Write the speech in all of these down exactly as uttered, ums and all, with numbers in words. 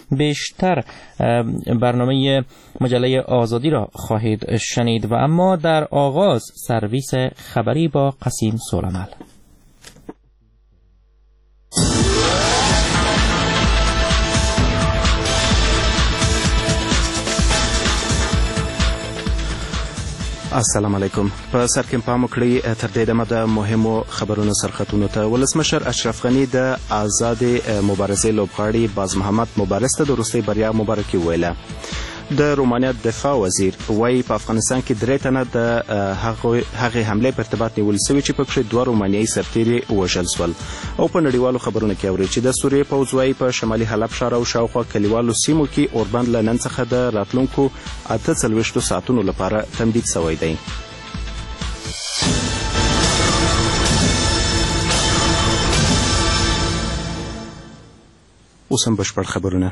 بیشتر برنامه مجله آزادی را خواهید شنید و اما در آغاز سرویس خبری با قسیم سولمل. السلام علیکم. په سر کې پام وکړئ تر دې دمه د مهمو خبرونو سرخطونو ته. ولسمشر اشرف غني د آزاد مبارزې لوبغاړي باز محمد مبارز ته د وروستۍ بریا مبارکي وویله. د رومانیا دفاع وزیر وایي په افغانستان کې درې تنه د هغې حملې په ارتباط نیول سوي چې پکښې دوه رومانیایي سرتیري ووژل سول. او په نړیوالو خبرونو کې اورئ چې د سوریې پوځ وایي په شمالي حلب ښار او شاوخوا کلیوالو سیمو کې اوربند له نن څخه د راتلونکو اته څلوېښتو ساعتونو لپاره تمدید سوی دی. اوس هم بشپړ خبرونه.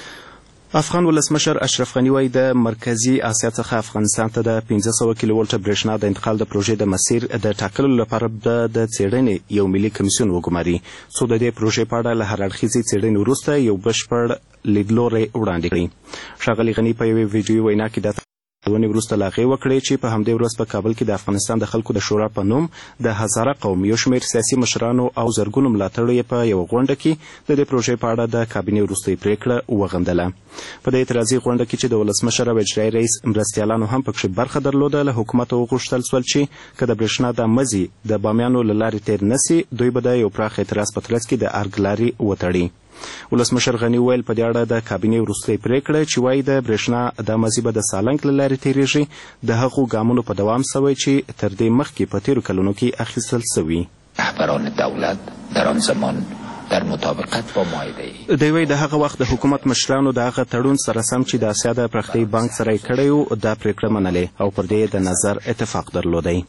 افغان ولسمشر اشرف غني وایي د مرکزي اسیا څخه افغانستان ته د پنځه سوه کیلو ولټه برېښنا د انتقال د پروژې د مسیر د ټاکلو لپاره د څېړنې یو ملي کمیسیون وګماري څو د دې پروژې په اړه له هر اړخیزې څېړنې وروسته یو بشپړ لیدلوری وړاندې کړي. ښاغلي غني په یوې ویډیویي وینا کې د ونې وروسته له هغې وکړې چې په همدې ورځ په کابل کې د افغانستان د خلکو د شورا په نوم د هزاره قوم یو شمېر سیاسي مشرانو او زرګونو ملاتړو یې په یوه غونډه کې د دې پروژې په اړه د کابینې وروستۍ پرېکړه وغندله. په دې اعتراضي غونډه کې چې د ولسمشر او اجرایي رئیس مرستیالانو هم پکښې برخه درلوده له حکومته وغوښتل سول چې که د برېښنا دا مزي د بامیانو له لارې تېر نه سي دوی به د یو پراخ اعتراض په ترڅ کې د ارګ لارې وتړي. ولسمشر غني وویل په دې اړه د کابینې وروستۍ پرېکړه چې وایي د برېښنا دا مزي به د سالنګ له لارې تېرېږي د هغو ګامونو په دوام سوی چې تر دې مخکې په تېرو کلونو کې اخیستل سوي. رهبران دولت در آن زمان در مطابقت با معاهده دوی وایي د هغه وخت د حکومت مشرانو د هغه تړون سره سم چې د اسیا د پراختیایي بانک سره یې کړی و دا پرېکړه منلې او پر دې د نظر اتفاق درلودی.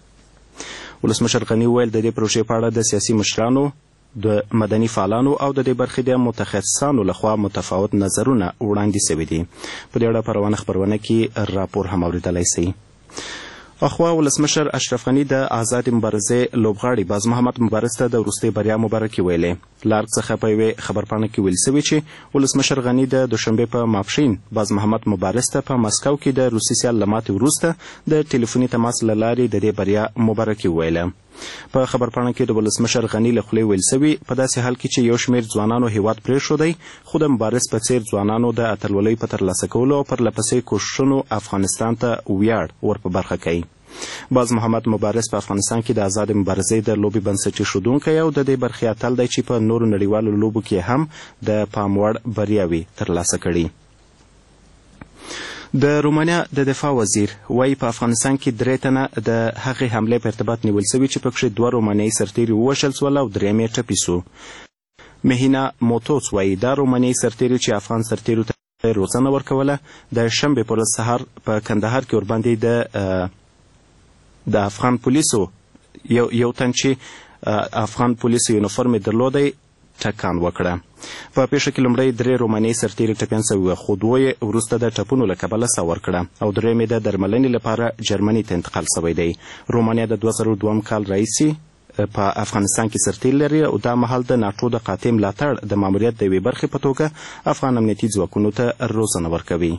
ولسمشر غني وویل د دې پروژې په اړه د سیاسي مشرانو د مدني فعالانو او د دې برخې د متخصصانو لخوا متفاوت نظرونه وړاندې سوي دي. په دې اړه په روانه خپرونه کې راپور هم اورېدلی سئ. اخوا ولسمشر اشرف غني د آزاد مبارزې لوبغاړي باز محمد مبارز ته د وروستۍ بریا مبارکي ویلې. له ارګ څخه په یوې خبرپاڼه کې ویل سوي چې ولسمشر غني د دوشنبې په ماپښین باز محمد مبارز ته په مسکو کې د روسي سیال له ماتې وروسته د ټلیفوني تماس له لارې د دې بریا مبارکي وویله. په خبرپاڼه کې د ولسمشر غني له خولې ویل سوي په داسې حال کې چې یو شمېر ځوانانو هیواد پرېښودی خو د مبارز په څېر ځوانانو د اتلولۍ په ترلاسه کولو او پرلهپسې کوښښونو افغانستان ته ویاړ ور په برخه کوي. باز محمد مبارز په افغانستان کې د آزاد مبارزې د لوبې بنسټ ایښودونکی او د دې برخې اتل دی چې په نورو نړیوالو لوبو کې هم د پام وړ بریاوې ترلاسه کړي. د رومانیا د دفاع وزیر وایي په افغانستان کې درې تنه د هغې حملې په ارتباط نیول سوي چې پکښې دوه رومانیایي سرتیري ووژل سول او درېیم یې ټپي سو. مهینا موتوس وایي دا رومانیایي سرتیري چې افغان سرتیرو ته روزنه ورکوله د شنبې پر ورځ سهار په کندهار کې ورباندې د د افغان پولیسو یو یو تن چې افغان پولیسو یونیفورم یې درلودی ټکان وکړه. په پیښه کې لومړی درې رومانیایي سرتیري ټپیان سوي وه خو دوه یې وروسته د ټپونو له کبله ساه ورکړه او درېیم یې د درملنې لپاره جرمني ته انتقال سوی دی. رومانیا د دوه زره دویم کال راهیسې په افغانستان کې سرتیري لري او دا مهال د ناټو د قاطع ملاتړ د ماموریت د یوې برخې په توګه افغان امنیتي ځواکونو ته روزنه ورکوي.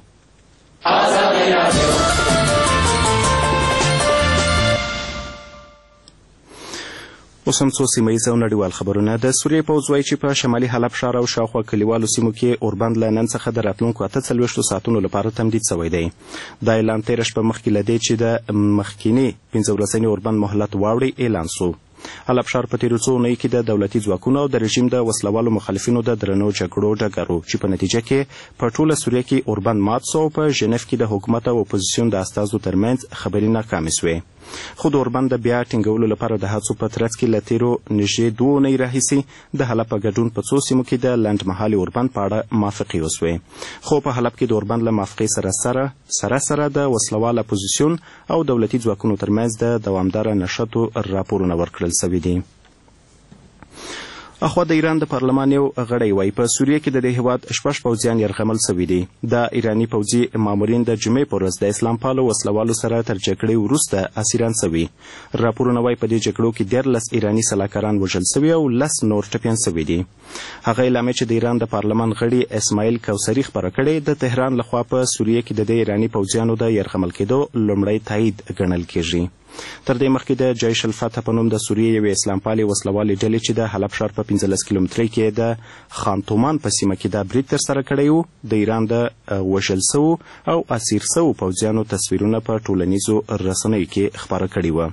اوس هم څو سیمه ییز او نړیوال خبرونه. د سوریې پوځ وایي چې په شمالي حلب ښار او شاوخوا کلیوالو سیمو کې اوربند له نن څخه د راتلونکو اته څلوېښتو ساعتونو لپاره تمدید سوی دی. دا اعلان تېره شپه مخکې له دې چې د مخکیني پنځه ورځني اوربند مهلت واوړي اعلان سو. حلب ښار په تېرو څو اونیو کې د دولتي ځواکونو او د رژیم د وسلوالو مخالفینو د درنو جګړو ډګر و چې په نتیجه کې په ټوله سوریه کې اوربند مات سو او په ژنیف کې د حکومت او اپوزیسیون د استازو ترمنځ خبرې ناکامې سوې. خو د اوربند د بیا ټینګولو لپاره د هڅو په ترڅ کې له تېرو نږدې دوو اونۍ راهیسې د حلب په ګډون په څو سیمو کې د لنډمهالي اوربند په اړه موافقې وسوې. خو په حلب کې د اوربند له موافقې سره سره سره سره د وسلوال اپوزیسیون او دولتي ځواکونو ترمنځ د دوامداره نښتو راپورونه ورکړل سوي دي. اخوا د ایران د پارلمان یو غړی وایي په سوریه کې د دې هیواد شپږ پوځیان یرغمل سوي دي. د ایراني پوځي مامورین د جمعې په ورځ د اسلام پالو وسلوالو سره تر جګړې وروسته اسیران سوي. راپورونه وایي په دې جګړو کې دیارلس ایراني سلاکاران وژل سوي او لس نور ټپیان سوي دي. هغه اعلامیه چې د ایران د پارلمان غړي اسماعیل کوثري خپره کړې د تهران لخوا په سوریه کې د دې ایراني پوځیانو د یرغمل کېدو لومړی تایید ګڼل کېږي. تر دې مخکې د جیش الفتح په نوم د سوریې یوې اسلام پالې وسلوالې ډلې چې د حلب ښار په پنځلس کیلومترۍ کې د خانتومان په سیمه کې دا برید ترسره کړی و، د ایران د وژل سوو او اسیر سوو پوځیانو تصویرونه په ټولنیزو رسنیو کې خپاره کړي وه.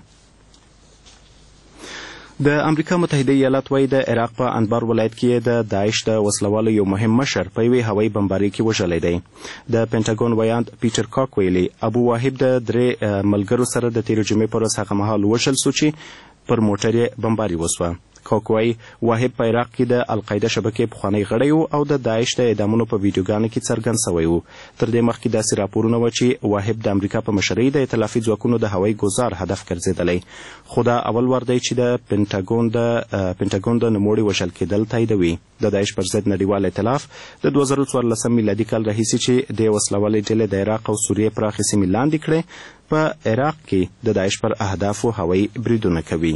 د امریکا متحده ایالات وایي د عراق په انبار ولایت کې د داعش د وسلوالو یو مهم مشر په یوې هوایي بمبارۍ کې وژلی دی. د پینټاګون ویاند پیټر کاک ویلي ابو واهب د درې ملګرو سره د تېرې جمعې په ورځ هغه مهال وژل سو چې پر موټر یې بمباري وسوه. کاک وایي واهب په عراق کې د القاعده شبکې پخوانی غړی و او د داعش د اعدامونو په ویډیوګانو کې څرګند سوی و. تر دې مخکې داسې راپورونه وه چې واهب د امریکا په مشرۍ د ائتلافي ځواکونو د هوایي ګزار هدف ګرځېدلی، خو دا اول وار دی چې د پینټاګون د پینټاګون د نوموړي وژل کېدل تاییدوي. د داعش پر ضد نړیوال ائتلاف د دوه زره څوارلسم میلادي کال راهیسې چې د وسلوالې ډلې د عراق او سوریې پراخې سیمې لاندې کړې په عراق کې د داعش پر اهدافو هوایي بریدونه کوي.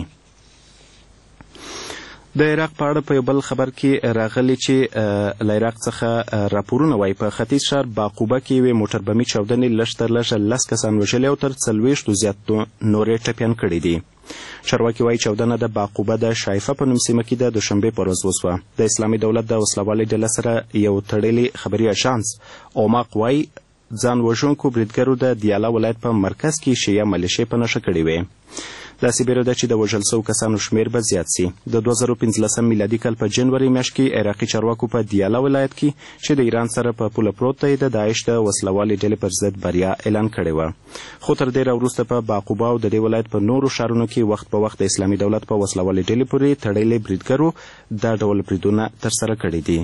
د عراق په اړه په یو بل خبر کې راغلی چې له عراق څخه راپورونه وایي په ختیځ ښار باقوبه کې یوې موټر بمي چاودنې لږ تر لږه لس کسان وژلي او تر څلوېښتو زیات نور یې ټپیان کړي دي. چارواکي وایي چاودنه د باقوبه د شایفه په نوم سیمه کې د دوشنبې په ورځ وسوه. د اسلامي دولت د وسلوالې ډله سره یو تړلی خبري اژانس اوماق وایي ځان وژونکو بریدګرو د دیالا ولایت په مرکز کې شیعه ملیشې په نښه کړې وې. داسې بیره ده چې د وژل سوو کسانو شمېر به زیات سي. د دوه زره پنځلسم میلادي کال په جنوري میاشت کې عراقي چارواکو په دیالا ولایت کې چې د ایران سره په پوله پروت دی د داعش د وسلوالې ډلې پر ضد بریا اعلان کړې وه. خو تر دې راوروسته په باقوبه او د دې ولایت په نورو ښارونو کې وخت په وخت د اسلامي دولت په وسلوالې ډلې پورې تړلې بریدګرو دا ډول بریدونه ترسره کړي دي.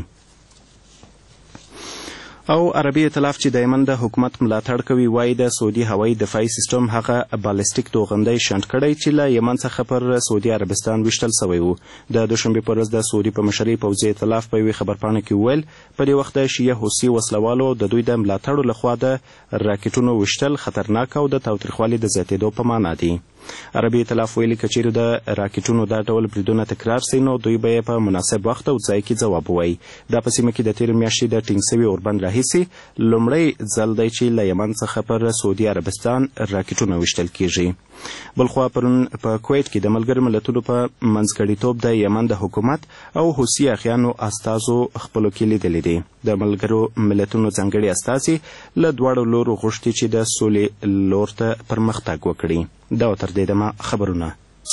او عربي ائتلاف چې د یمن د حکومت ملاتړ کوي وایي د سعودي هوایي دفاعي سیسټم هغه بالستیک توغندی شنډ کړی چې له یمن څخه پر سعودي عربستان ویشتل سوی و. د دوشنبې په ورځ د سعودي په مشرۍ پوځي ائتلاف په یوې خبرپاڼه کې وویل په دې وخت د شیعه حوثي وسلوالو د دوی د ملاتړو لخوا د راکټونو ویشتل خطرناک او د تاوتریخوالي د زیاتېدو په معنا دي. عربي ائتلاف ویلي که چیرې د راکټونو دا ډول بریدونه تکرار سي نو دوی به یې په مناسب وخت او ځای کې ځواب ووایي. دا په سیمه کې د تېرې میاشتې د ټینګ سوي اوربند راهیسې لومړی ځل دی چې له یمن څخه پر سعودي عربستان راکټونه ویشتل کیږي. بلخوا پرون په کویت کې د ملګرو ملتونو په منځګړیتوب د یمن د حکومت او حوثي اخیانو استازو خپلو کې لیدلي دي. د ملګرو ملتونو ځانګړي استازي له دواړو لورو غوښتي چې د سولې لور ته پرمختګ وکړي. دا تر دې دمه خبرونه.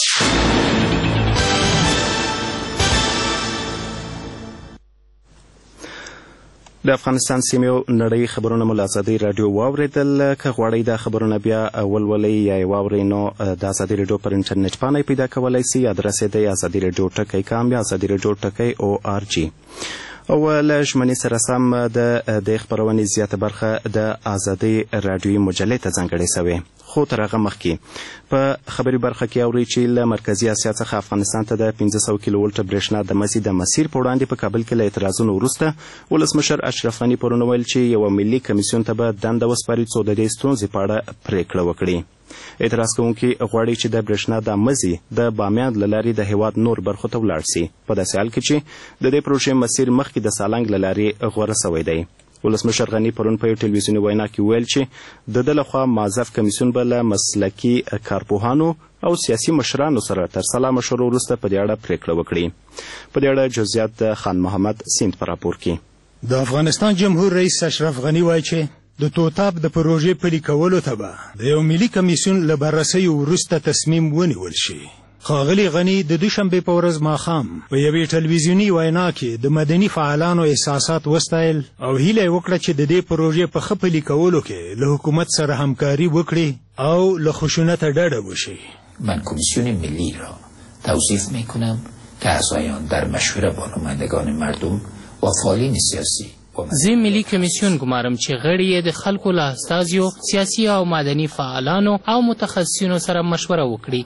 د افغانستان سیمې او نړۍ خبرونه مو له ازادۍ راډیو واورېدل. که غواړئ دا خبرونه بیا ولولئ یا یې واورئ نو د ازادۍ راډیو پر انټرنیټ پاڼه یې پیدا کولی سئ. ادرس یې دی ازادي راډیو ټکی کام یا ازادي راډیو ټکی او آر جی. او له ژمنې سره سم د دې خپرونې زیاته برخه د ازادۍ راډیوي مجلې ته ځانګړې سوې. خو تر هغه مخکې په خبري برخه کې اورئ چې له مرکزي اسیا څخه افغانستان ته د پنځه سوه کیلو ولټه برېښنا د مزي د مسیر په وړاندې په کابل کې له اعتراضونو وروسته ولسمشر اشرف غني پرون ویل چې یوه ملي کمیسیون ته به دنده وسپاري څو د دې ستونزې په اړه پرېکړه وکړي. اعتراض کوونکي غواړي چې د برېښنا د مزي د بامیان له لارې د هیواد نور برخو ته ولاړ سي، په داسې حال کې چې د دې پروژې مسیر مخکې د سالنګ له لارې غوره سوی دی. ولسمشر غني پرون په یو ټلویزیوني وینا کې ویل چې د ده لخوا معزف کمیسیون به له مسلکي کارپوهانو او سیاسي مشرانو سره تر سلا مشورو وروسته په دې اړه پرېکړه وکړي. په دې اړه جزئیات د خان محمد سیند په راپور کې. د افغانستان جمهور رئیس اشرف غني وایي چې د توتاب د پروژې پلي کولو ته به د یو ملي کمیسیون له بررسیو وروسته تصمیم ونیول شي. ښاغلي غني د دوشنبې په ورځ ماښام په یوې ټلویزیوني وینا کې د مدني فعالانو احساسات وستایل او هیله یې وکړه چې د دې پروژې په ښه پلي کولو کې له حکومت سره همکاري وکړي او له خشونت ډډه وشي. من کمیسیون ملی را توصیف میکنم که اعضایان در مشوره با نمایندگان مردم و فعالین سیاسی زه ملي کمیسیون ګمارم چې غړي یې د خلکو له استازیو، سیاسي او مدني فعالانو او متخصصینو سره مشوره وکړي.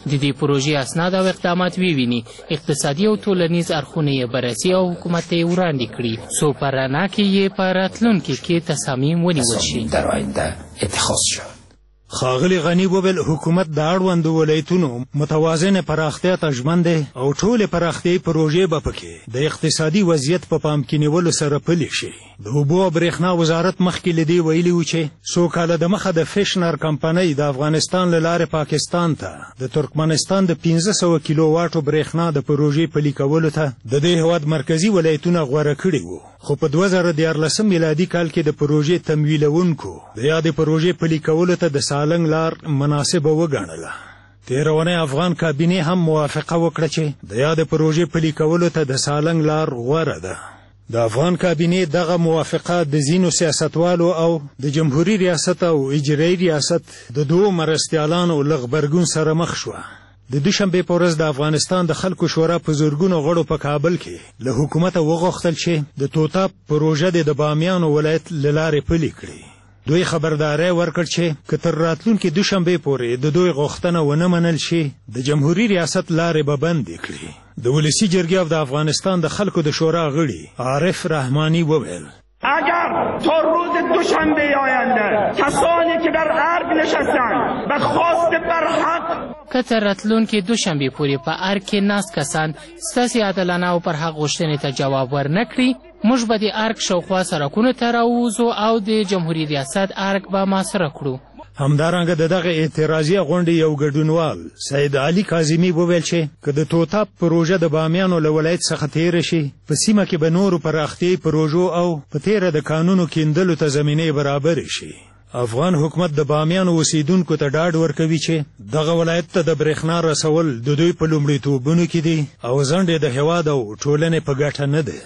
د دې پروژې اسناد او اقدامات وویني، اقتصادي او ټولنیز اړخونه یې بررسي او حکومت ته یې وړاندې کړي څو په رڼا کې یې په راتلونکي کې تصامیم ونیول شي. در آینده اتخاذ شد. ښاغلي غني وویل حکومت د اړوندو ولایتونو متوازن پراختیا ته ژمن دی او ټولې پراختیایي پروژې به پکې د اقتصادي وضعیت په پام کې نیولو سره پلي شي. د اوبو او برېښنا وزارت مخکې له دې ویلي و چې څو کاله دمخه د فشنر کمپنۍ د افغانستان له لارې پاکستان ته د ترکمنستان د پنځه سوه کیلو واټو برېښنا د پروژې پلي کولو ته د دې هېواد مرکزي ولایتونه غوره کړي وو، خو په دوه زره دیارلسم میلادي کال کې د پروژې تمویلونکو د یادې پروژې پلي کولو ته د سالنګ لار مناسبه وګڼله. تېره اونۍ افغان کابینې هم موافقه وکړه چې د یادې پروژې پلي کولو ته د سالنګ لار غوره ده. د افغان کابینې دغه موافقه د ځینو سیاستوالو او د جمهوري ریاست او اجرایي ریاست د دوو مرستیالانو له غبرګون سره مخ شوه. د دوشنبې په ورځ د افغانستان د خلکو شورا په زرګونو غړو په کابل کې له حکومته وغوښتل چې د توتاب پروژه د بامیانو ولایت له لارې پلي کړي. دوی خبرداری ورکړ چې که تر راتلونکي دوشنبې پورې د دوی غوښتنه ونه منل شي د جمهوري ریاست لارې به بندې کړي. د ولسي جرګې او د افغانستان د خلکو د شورا غړي عارف رحمانی وویل اگر تا روز دوشنبه آینده کسانی که در ارگ نشستند و خواست برحق که تر راتلونکي دوشنبې پورې په ارګ کې ناست کسان ستاسې عادلانه او پر حق غوښتنې ته جواب ورنکړي، موږ به د ارګ شاوخوا سړکونو ته راووځو او د جمهوري ریاست ارګ به محاصره کړو. همدارنګه د دغه اعتراضیه غونډې یو ګډونوال سید علي کاظمي وویل چې که د توتاب پروژه د بامیانو له ولایت څخه تېره شي په سیمه کې به نورو پراختیایي پروژو او په تېره د کانونو کیندلو ته زمینې برابرې شي. افغان حکومت د بامیانو اوسیدونکو ته ډاډ ورکوي چې دغه ولایت ته د برېښنا رسول د دوی په لومړیتوبونو کې دي او ځنډ د هېواد او ټولنې په ګټه نه ده.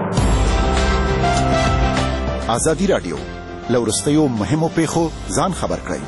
ازادي راډیو له وروستیو مهمو پیښو ځان خبر کړئ.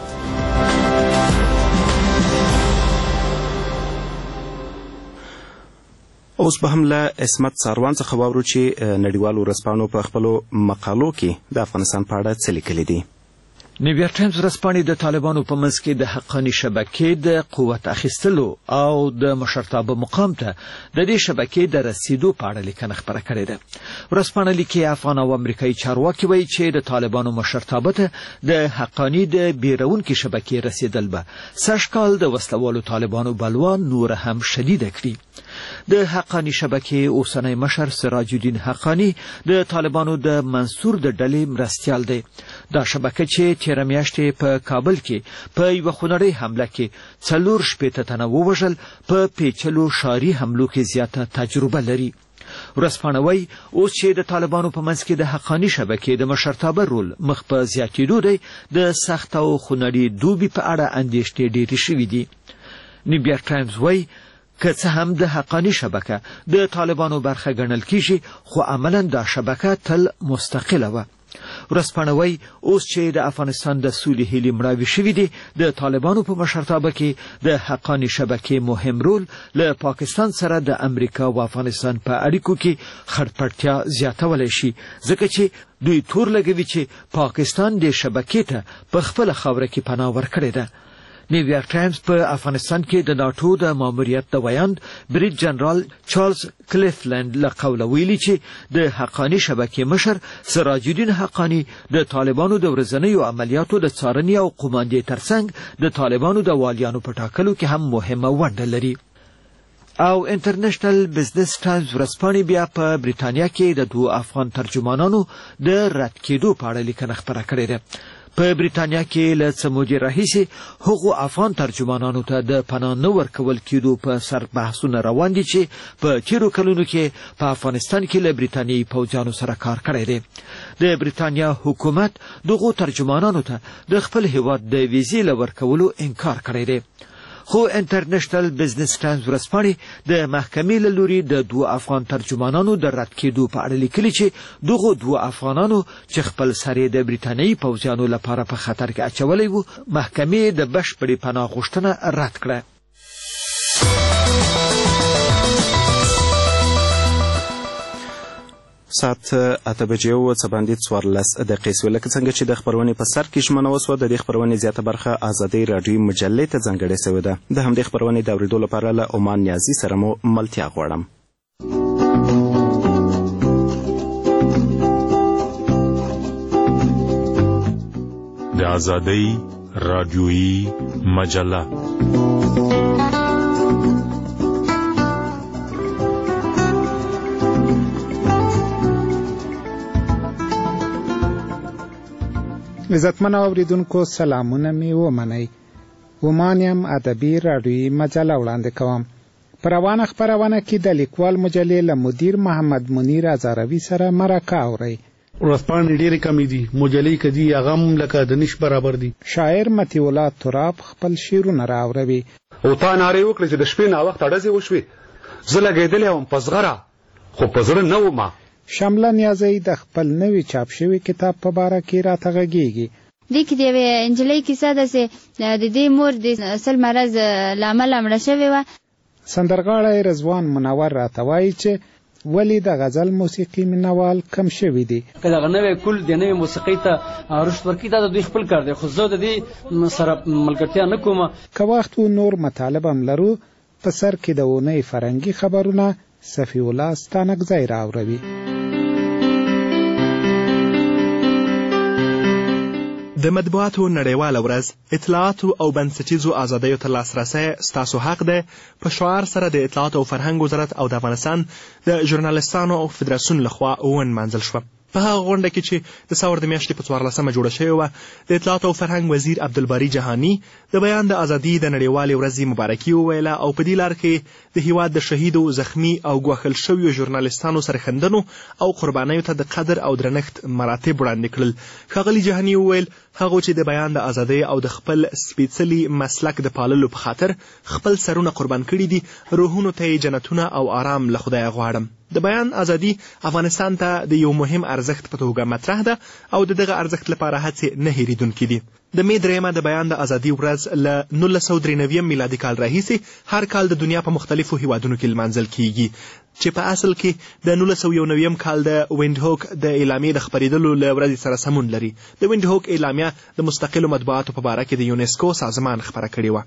اوس به هم له عصمت ساروان څخه واورو چې نړیوالو ورځپاڼو په خپلو مقالو کې د افغانستان په اړه څه لیکلي دي. نیویارک ټایمز ورځپاڼې د طالبانو په منځ کې د حقاني شبکې د قوت اخیستلو او د مشرتابه مقام ته د دې شبکې د رسیدو په اړه لیکنه خپره کړې ده. ورځپاڼه لیکي افغان او امریکایي چارواکي وایي چې د طالبانو مشرتابه ته د حقاني د بیرونکي شبکې رسیدل به سږ کال د وسلوالو طالبانو بلوا نور هم شدیده کړي. د حقاني شبکې اوسنی مشر سراج الدین حقاني د طالبانو د منصور د ډلې مرستیال دی. دا شبکه چې تېره میاشتې په کابل کې په یوه خونړۍ حمله کې څلور شپېته تنه ووژل په پیچلو ښاري حملو کې زیاته تجربه لري. ورځپاڼه وایي اوس چې د طالبانو په منځ کې د حقاني شبکې د مشرتابه رول مخ په زیاتېدو دی، د سخت او خونړي دوبي په اړه اندېښنې ډېرې شوي دي. نیویارک ټایمز وایي که څه هم د حقاني شبکه د طالبانو برخه ګڼل کیږي، خو عملاً دا شبکه تل مستقله وه. ورځپاڼه وایي اوس چې د افغانستان د سولې هیلې مړاوې شوي دي، د طالبانو په مشرتابه کې د حقاني شبکې مهم رول له پاکستان سره د امریکا او افغانستان په اړیکو کې خړپړتیا زیاتولی شي، ځکه چې دوی تور لګوي چې پاکستان دې شبکې ته په خپله خاوره کې پناه ورکړې ده. نیویارک ټایمز په افغانستان کې د ناټو د ماموریت د ویاند بریج جنرال چارلز کلیفلند له قوله ویلي چې د حقاني شبکې مشر سراج الدین حقاني د طالبانو د ورځنیو عملیاتو د څارنې او قوماندې ترڅنګ د طالبانو د والیانو په ټاکلو کې هم مهمه ونډه لري. او انټرنیشنل بزنس ټایمز ورځپاڼې بیا په بریتانیا کې د دوو افغان ترجمانانو د رد کېدو په اړه لیکنه خپره کړې ده. په بریتانیا کې له څه مودې راهیسې هغو افغان ترجمانانو ته د پناه نه ورکول کېدو په سر بحثونه روان دي چې په تېرو کلونو کې په افغانستان کې له بریتانیایي پوځیانو سره کار کړی دی. د بریتانیا حکومت دغو ترجمانانو ته د خپل هېواد د ویزې له ورکولو انکار کړی دی. خو انټرنیشنل بزنس ټایمز ورځپاڼې د محکمې له لوري د دوو افغان ترجمانانو د رد کېدو په اړه لیکلي چې دغو دوو افغانانو چې خپل سر یې د بریتانیایي پوځیانو لپاره په خطر کې اچولی و، محکمې د بشپړې پناه غوښتنه رد کړه. ساعت اته بجې او څه باندې څوارلس دقیقې شوې. لکه څنګه چې د خپرونې په سر کې ژمنه وسوه، د دې خپرونې زیاته برخه ازادۍ راډیویي مجلې ته ځانګړې شوې ده. د همدې خپرونې د اورېدو لپاره له عمان نیازي سره مو ملتیا غواړم. د ازادۍ راډیویي مجله عزتمن اوریدونکو سلامونه می ومنئ. عمان یم ادبي راډیویي مجله وړاندې کوم. په روانه خپرونه کې د لیکوال مجلې له مدیر محمد منیر ازاروي سره مرکه اورئ. ورځپاڼې ډېرې کمې دي، مجلې که دي هغه هم لکه د نش برابر دي. شاعر مطیع الله تراب خپل شعرونه راوروي. او تا نارې وکړې چې د شپې ناوخته ډزې وشوې، زه لګېدلی وم په زغره، خو په زړه نه وم. شمله نیازی د خپل نوي چاپ شوي کتاب په باره کې راته غږېږي. دې کې د یوې نجلۍ کیسه ده چې د دې مور د سل مرض له امله مړه شوې وه. سندرغاړی رضوان منور راته وایي چې ولې د غزل موسیقي مینوال کم شوي دي. که دغه نوی کل د نوې موسیقۍ ته رشد ورکړي دا د دوی خپل کار دی، خو زه د دې سره ملګرتیا نه کوم. که وخت و نور مطالب هم لرو، په سر کې د اونۍ فرهنګي خبرونه صفي الله ستانکزی راوروي. د مطبوعاتو نړیواله ورځ اطلاعاتو او بنسټیزو ازادیو ته لاسرسی ستاسو حق دی په شعار سره د اطلاعاتو او فرهنګ وزارت او د افغانستان د ژورنالستانو فدراسیون لخوا ونمانځل شوه. په هغه غونډه کې چې د ثور د میاشتې په څوارلسمه جوړه شوې وه، د اطلاعاتو او فرهنګ وزیر عبدالباري جهاني د بیان د ازادي د نړیوالې ورځې مبارکي وویله او په دې لار کې د هیواد د شهیدو، زخمی او ګواښل شویو ژورنالستانو سرښندنو او قربانیو ته د قدر او درنښت مراتب وړاندې کړل. ښاغلي جهاني وویل هغو چې د بیان د ازادۍ او د خپل سپېڅلي مسلک د پاللو په خاطر خپل سرونه قربان کړي دي، روحونو ته یې جنتونه او آرام له خدایه غواړم. د بیان ازادي افغانستان ته د یو مهم ارزښت په توګه مطرح ده او د دغه ارزښت لپاره هڅې نه هېرېدونکي دي. د مې درېیمه د بیان د ازادي ورځ له نولس سوه درې نوي میلادي کال راهیسې هر کال د دنیا په مختلفو هیوادونو کې لمانځل کیږي، چې په اصل کې د نولس سوه یو نویم کال د وینډهوک د اعلامیې د خپرېدلو له ورځې سره سمون لري. د وینډهوک اعلامیه د مستقلو مطبوعاتو په باره کې د یونسکو سازمان خپره کړې وه.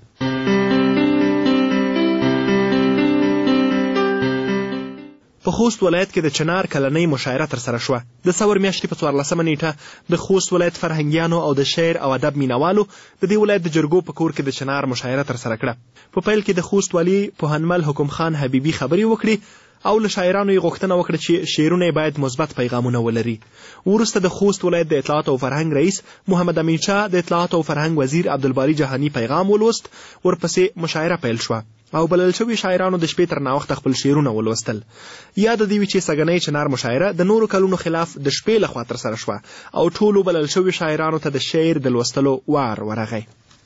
په خوست ولایت کې د چنار کلنۍ مشاعره ترسره شوه. د ثور میاشتې په څوارلسمه نیټه د خوست ولایت فرهنګیانو او د شعر او ادب مینوالو د دې ولایت د جرګو په کور کې د چنار مشاعره ترسره کړه. په پیل کې د خوست والي پوهنمل حکم خان حبیبي خبرې وکړي او له شاعرانو یې غوښتنه وکړه چې شعرونه باید مثبت پیغامونه ولري. وروسته د خوست ولایت د اطلاعات او فرهنګ رئیس محمد امین شاه د اطلاعات او فرهنګ وزیر عبدالباري جهاني پیغام ولوست، ورپسې مشاعره پیل شوه او بلل شوي شاعرانو د شپې تر ناوخته خپل شعرونه ولوستل. یاد دې وي چې سږنۍ چنار مشاعره د نورو کلونو خلاف د شپې لخوا ترسره شوه او ټولو بلل شوي شاعرانو ته د شعر د لوستلو وار ورغی.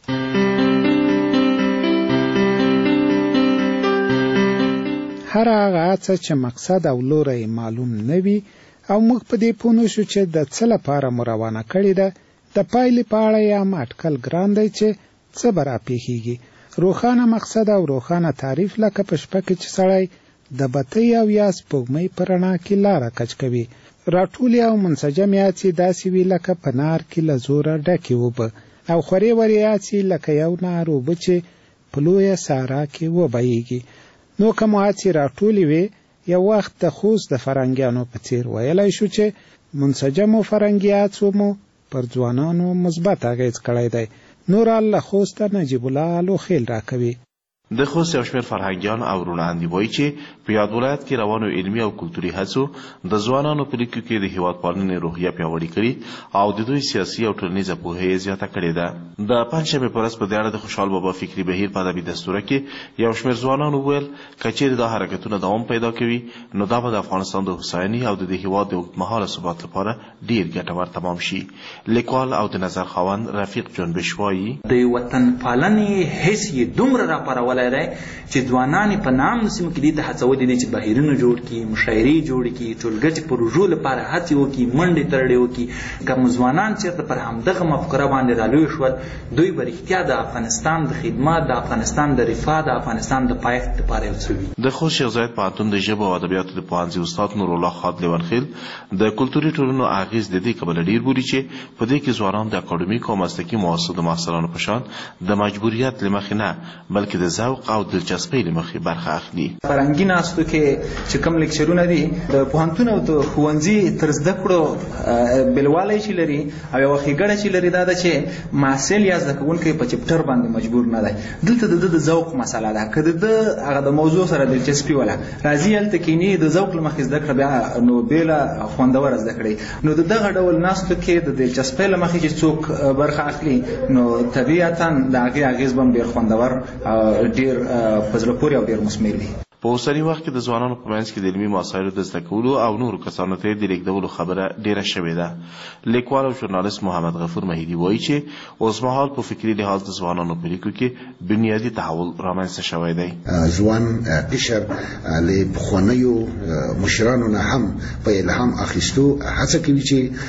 هر هغه څه چې مقصد او لوری معلوم نه وي او موږ په دې پوه نه شو چې د څه لپاره مو روانه کړې ده، د پایلې په اړه یې هم اټکل ګران دی چې څه به راپېښېږي. روښانه مقصد او روښانه تعریف لکه په شپه کې چې سړی د بتۍ او یا سپوږمۍ په رڼا کې لاره کج کوي. راټولې او منسجمې هڅې داسې وي لکه په نار کې له زوره ډکې اوبه او خورې ورې هڅې لکه یو نهر اوبه چې په لویه صحرا کې وبهیږي. نو که مو هڅې راټولې وې، یو وخت د خوست د فرهنګیانو په څېر ویلی شو چې منسجمو فرهنګي هڅو مو پر ځوانانو مثبت اغېز کړی دی. نور الله خوست نجیب الله لوخیل راکوي. د خوست یو شمېر فرهنګیان او وروڼه اندي وایي چې په یاد ولایت کې روانو علمي او کلتوري هڅو د ځوانانو په لیکو کې د هیواد پالنې روحیه پیاوړې کړي او د دوی سیاسي او ټولنیزه پوهه زیاته کړې ده. د پنجشنبې په ورځ په دې اړه د خوشحال بابا فکري بهیر په ادبي دستوره کې یو شمېر ځوانانو وویل که چیرې دا حرکتونه دوام پیدا کوي نو دا به د افغانستان د هوساینې او د دې هیواد د اوږدمهاله ثبات لپاره ډېر ګټور تمام شي. لیکوال او د نظر خاوند رفیق جنبش وایي د وطن پالنې حس یې دومره راپارول راغلی دی چې ځوانان په نام سیمو کې دي ته هڅولي دي چې بهیرونه جوړ کړي، مشاعرې جوړې کړي، ټولګټې پروژو لپاره هڅې وکړي، منډې ترړې وکړي. کوم ځوانان چېرته پر همدغه مفکوره باندې رالوی شول، دوی به رښتیا د افغانستان د خدمت، د افغانستان د رفاه، د افغانستان د پایښت لپاره یو څه وي. د خوست شیخ زاید پوهنتون د ژبو او ادبیاتو د پوهنځي استاد نور الله خاد لیونخیل د کلتوري ټولنو اغیز د دې کبله ډیر بولي چې په دې کې ځوانان د اکاډمیکو او مسلکي مؤسسو د محصلانو په شان د مجبوریت له مخې نه بلکې د ذوق او دلچسپۍ له مخې برخه اخلي. فرهنګي ناستو کې چې کوم لیکچرونه دي د پوهنتون او د ښوونځي تر زده کړو بېلوالی چې لري او یوه ښېګړه چې لري دا ده چې محصل یا زده کوونکی په چپټر باندې مجبور نه دی. دلته د ده د ذوق مسله ده. که د ده هغه د موضوع سره دلچسپي وله راځي هلته کیني د ذوق له مخې زده کړه بیا نو بېله خوندوره زده کړئ. نو د دغه ډول ناستو کې د دلچسپۍ له مخې چې څوک برخه اخلي نو طبیعتا د هغې اغېز به هم ډېر خوندور، ډېر په زړه پورې او ډېر مثمر وي. په اوسني وخت کې د ځوانانو په منځ کې د علمي مسایلو د زده کولو او نورو کسانو ته د لیږدولو خبره ډیره شوې ده. لیکوال او ژورنالیست محمد غفور مهیدي وایي چې اوسمهال په فکري لحاظ د ځوانانو په لیکو کې بنیادي تحول رامنځته شوی دی. ځوان قشر له پخوانیو مشرانو نه هم په الهام اخیستو هڅه کوي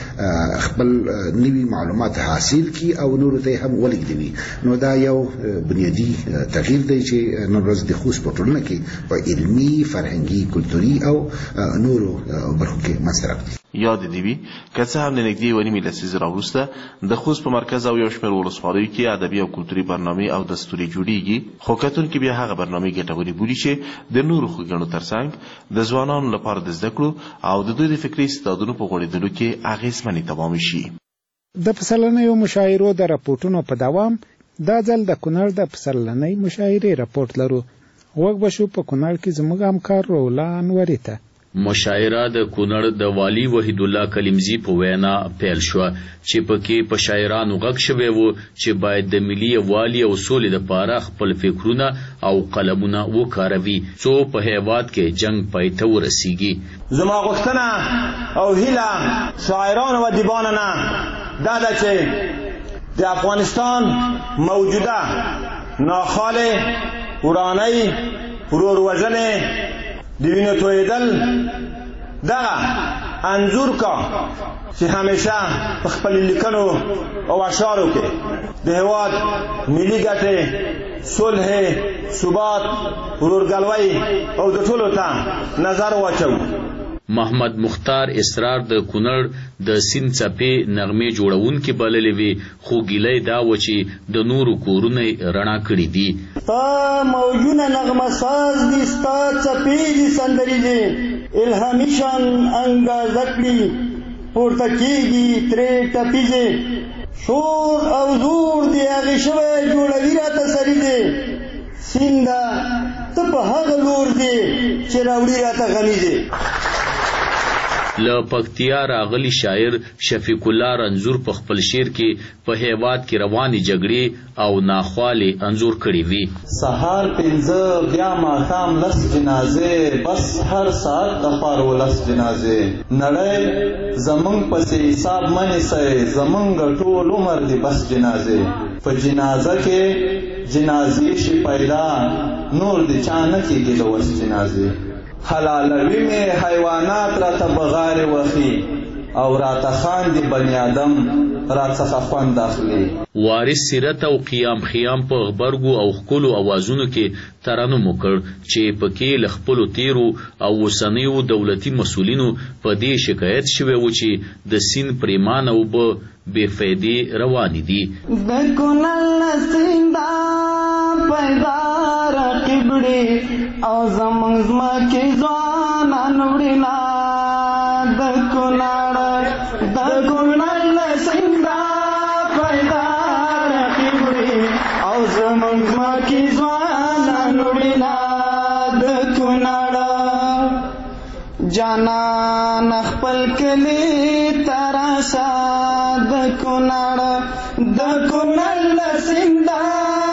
چې خپل نوي معلومات حاصل کړي او نورو ته هم ولېږدوي. نو دا یو بنیادي تغییر دی چې نن ورځ د خوست په ټولنه کې په علمي، فرهنګي، کلتوري او نورو برخو کې منځته راغلی. یاد دې وي که څه هم د نږدې یوه نیمې لسیزې راوروسته د خوست په مرکز او یو شمېر ولسوالیو کې ادبي او کلتوري برنامې او دستوري جوړیږي، خو کتونکي بیا هغه برنامې ګټورې بولي چې د نورو ښېګڼو ترڅنګ د ځوانانو لپاره د زده کړو او د دوی د فکري استعدادونو په غوړېدلو کې اغېزمنې تمامې شي. د پسرلنیو مشاعرو د راپورټونو په دوام دا ځل د کونړ د پسرلنۍ مشاعرې راپورټ لرو. وګ بشو په کونړ کې زموږ همکار رولا انوري ته. مشاعره د کونړ د والی وحید الله کلیمزی په وینا پیل شو چې پکې په شاعرانو غږ شوی وو چې باید د ملي والی او سولې لپاره خپل فکرونه او قلمونه وکاروي څو په هیواد کې جنگ پای ته ورسیږي. زما غوښتنه او هیله شاعرانو و دیوانو نه دا ده چې د افغانستان موجوده ناخواله، ورانۍ، ورور وژنې، د وینو تویېدل دغه انځور کا چې همیشه په خپل لیکنو او اشعارو کې د هېواد ملي ګټې، صلح، ثبات، ورورګلوۍ او د ټولو ته نظر واچوو. محمد مختار اسرار د کونړ د سیند څپې نغمې جوړونکي بللې وي، خو ګیلې دا و چې د نورو کورونه رڼا کړي دي. ستا موجونه نغمه ساز دي، ستا څپې دي سندرې دي، الهامي شان انګازه کړي پورته کېږي ترې ټپیزې، شور او زور دي هغې شوی جوړوي راته سري دي، سینده ته په هغه لور دي چې راوړي راته غمیزې. له پکتیا راغلی شاعر شفیق الله رنځور په خپل شعر کې په هیواد کې روانې جګړې او ناخوالې انځور کړي وي. سهار پنځه بیا ماښام لس جنازې، بس هر ساعت د پار ولس جنازې، نړۍ زمونږ پسې حساب مه نیسئ، زمونږ ټول عمر دی بس جنازې، په جنازه کې جنازې شي پیدا، نور د چا نه کېږي د وس جنازې. حلالوي مې حیوانات راته بغارې وخي او راته خاندي بني آدم راڅخه خوند اخلي. وارث سیرت او قیام خیام په غبرګو او ښکلو اوازونو کې ترنم وکړ چې پکې له خپلو تیرو او اوسنیو دولتي مسؤلینو په دې شکایت شوی و چې د سیند پریمانه اوبه بې فایدې روانې دي. د کونړ سینده پیدا رقیب وړي او زمونږ ځمکې ځوانان وړينا، د کونړ د کونړ له سینده پیدا رقیب وړي او زمونږ ځمکې ځوانان وړينا، د کونړ جانان خپل کلی تراشه، د کونړ د کونړ له سینده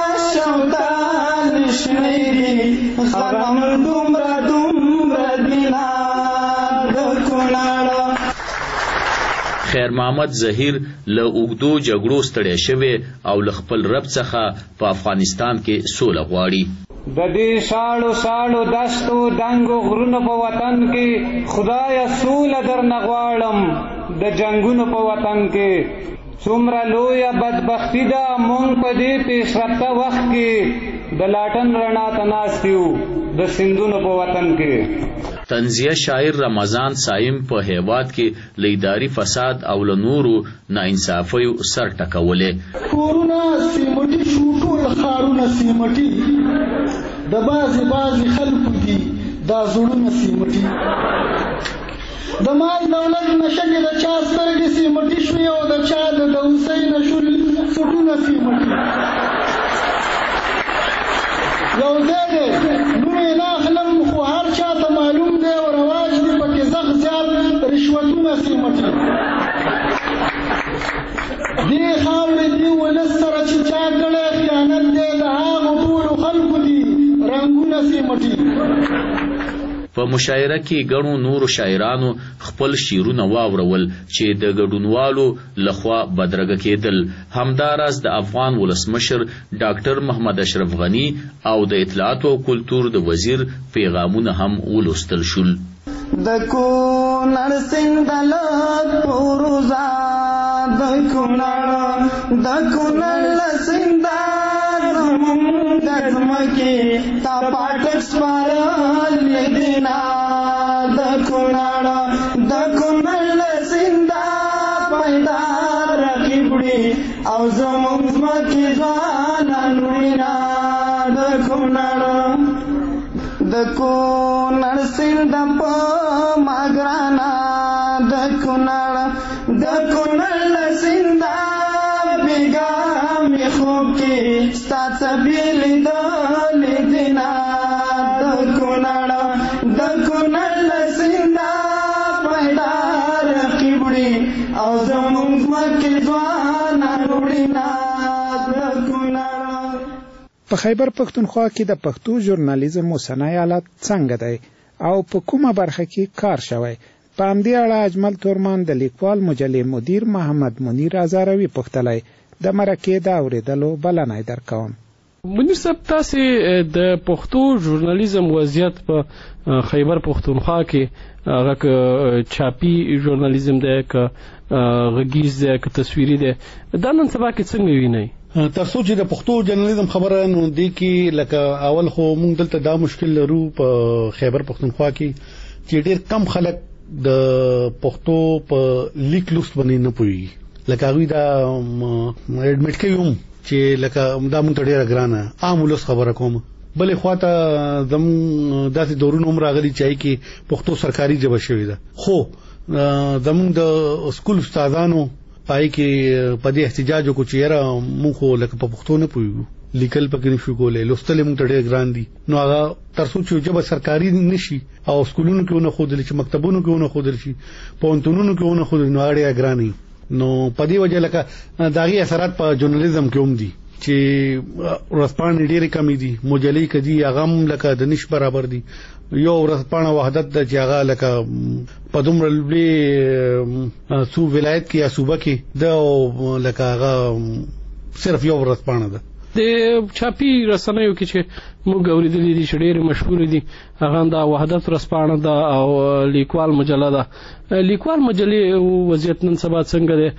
شوتان شمیری خرم دومره دومره دینا، د کونړ. خیر محمد ظهیر له اوږدو جګړو ستړی شوی او له خپل رب څخه په افغانستان کې سوله غواړي. د دې شاړو شاړو دشتو دنګو غرونو په وطن کې خدایه سوله درنه غواړم د جنګونو په وطن کې څومره لویه بدبختي ده مونږ په دې پیشرفته وخت کې د لاټن رڼا ته ناست یو د سیندونو په وطن کې. تنزیه شاعر رمضان صایم په هیواد کې لیداری فساد او له نورو ناانصافیو سر ټکولې. کورونه سیمټي شو ټول ښارونه سیمټي د بازي بازي خلکو دي دا زړونه سیمټي د مال دولت نشګې د چا سترګې سیمټي شوې او د چا د دوسۍ نشول سټونه سیمټي یو ځای دی نوم یې نه اخلم خو هر چا ته معلوم دی او رواج دی پکې زغ زیات رشوتونه سیمټي دې خاورې دې ولس سره چې چا کړی خیانت دی د هغو ټولو خلکو دي رنګونه سیمټي. په مشاعره کې ګڼو نورو شاعرانو خپل شعرونه واورول چې د ګډونوالو لخوا بدرګه کېدل. همداراز د افغان ولسمشر ډاکټر محمد اشرف غنی او د اطلاعات او کلتور د وزیر پیغامونه هم ولوستل شول. د کونړ سیند له پروزا د کونړ د کونړ سیند زمونږ د ځمکې تا پاټک سپارل دینا د کونړ د کونړ سیند پیدا رقیبړي او زمونږ ځمکې ځوانان وړینا د کونړ د کونړ سیند په ماګرانا د کونړ د کونړ سیند بیګا می خوب کې ستا سبیل دل دینا د کونړ د کونړ سیند پیدا رقیبړي او زمونږ ځمکې ځوانان وړینا د کونړ. په خیبر پښتونخوا کې د پښتو ژورنالیزم او صنایع حالت څنګه دی او په کومه برخه کې کار شوی؟ په همدې اړه اجمل تورمان د لیکوال مجلې مدیر محمد منیر ازاروي پوښتلی د مرکې د اورېدلو بلنه درکوم. منیر صاحب تاسې د پښتو ژورنالیزم وضعیت په خیبر پښتونخوا کې هغه که چاپي ژورنالیزم دی که غږیز دی که تصویري دی دا نن سبا کې څنګه وینئ؟ تاسو چې د پښتو ژورنالیزم خبره نو دی کې لکه اول خو موږ دلته دا مشکل لرو په خیبر پښتونخوا کې چې ډېر کم خلک د پښتو په لیک لوست باندې نه پوهیږي. لکه هغوی دا اډمټ کوي هم چې لکه دا مونږ ته ډېره ګرانه عام ولس خبره کوم. بلې خواته زموږ داسې دورونه هم راغلي چې هغې کې پښتو سرکاري ژبه شوې ده خو زموږ د سکول استادانو پای کې په دې احتجاج وکړو چې یاره موږ خو لکه په پښتو نه پوهیږو لیکل پکې نشو کولی لوستل موږ ته ډېر ګران دي نو هغه تر څو چې ژبه سرکاري نشي او سکولونو کې ونه ښودل شي مکتبونو کې ونه ښودل شي پوهنتونونو کې ونه ښودل نو هغه ډېره ګرانه نو په دې وجه لکه د هغې اثرات په ژورنالیزم کې هم دي چې ورځپاڼې ډېرې کمې دي مجلې که دي هغه هم لکه د نش برابر دي. یو ورځپاڼه وحدت ده چې هغه لکه په دومره لوی سو ولایت کې یا صوبه کې ده لکه هغه صرف یو ورځپاڼه ده. د چاپي رسنیو کې چې موږ اورېدلي دي چې ډېرې مشهورې دي هغه دا وحدت ورځپاڼه ده او لیکوال مجله ده. لیکوال مجلې وضعیت نن سبا څنګه دی؟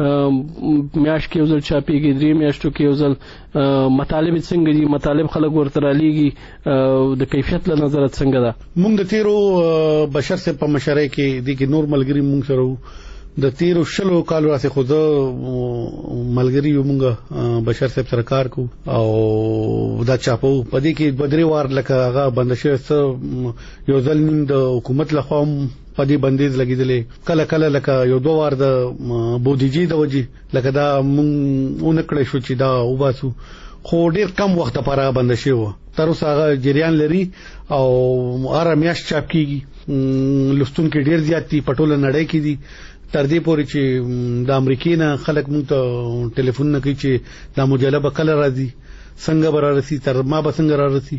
میاشت کې یو ځل چاپېږي درې میاشتو کې یو ځل مطالب څنګه دي مطالب خلک ورته رالیږي د کیفیت له نظره څنګه ده؟ موږ د تیرو بشر صاحب په مشرۍ کې دي کې نور ملګري موږ سره وو د تیرو شلو کالو راځي خو زه ملګري یو موږ بشر صاحب سره کار کوو او دا چاپو په دې کې دوه درې وار لکه هغه بند شوی یو ځل نیم د حکومت لخوا په دې بندیز لګېدلې کله کله لکه یو دوه وار د بودیجې د وجې لکه دا موږ ونه کړی شو چې دا وباسو خو ډېر کم وخت لپاره بند شوی وه تر اوسه هغه جریان لري او هره میاشت چاپ کېږي لوستونکي ډېر زیات دي په ټوله نړۍ کې دي تر دې پورې چې د امریکې نه خلک موږ ته ټلیفونونه کوي چې دا مجله به کله راځي څنګه به رارسي تر ما به څنګه رارسي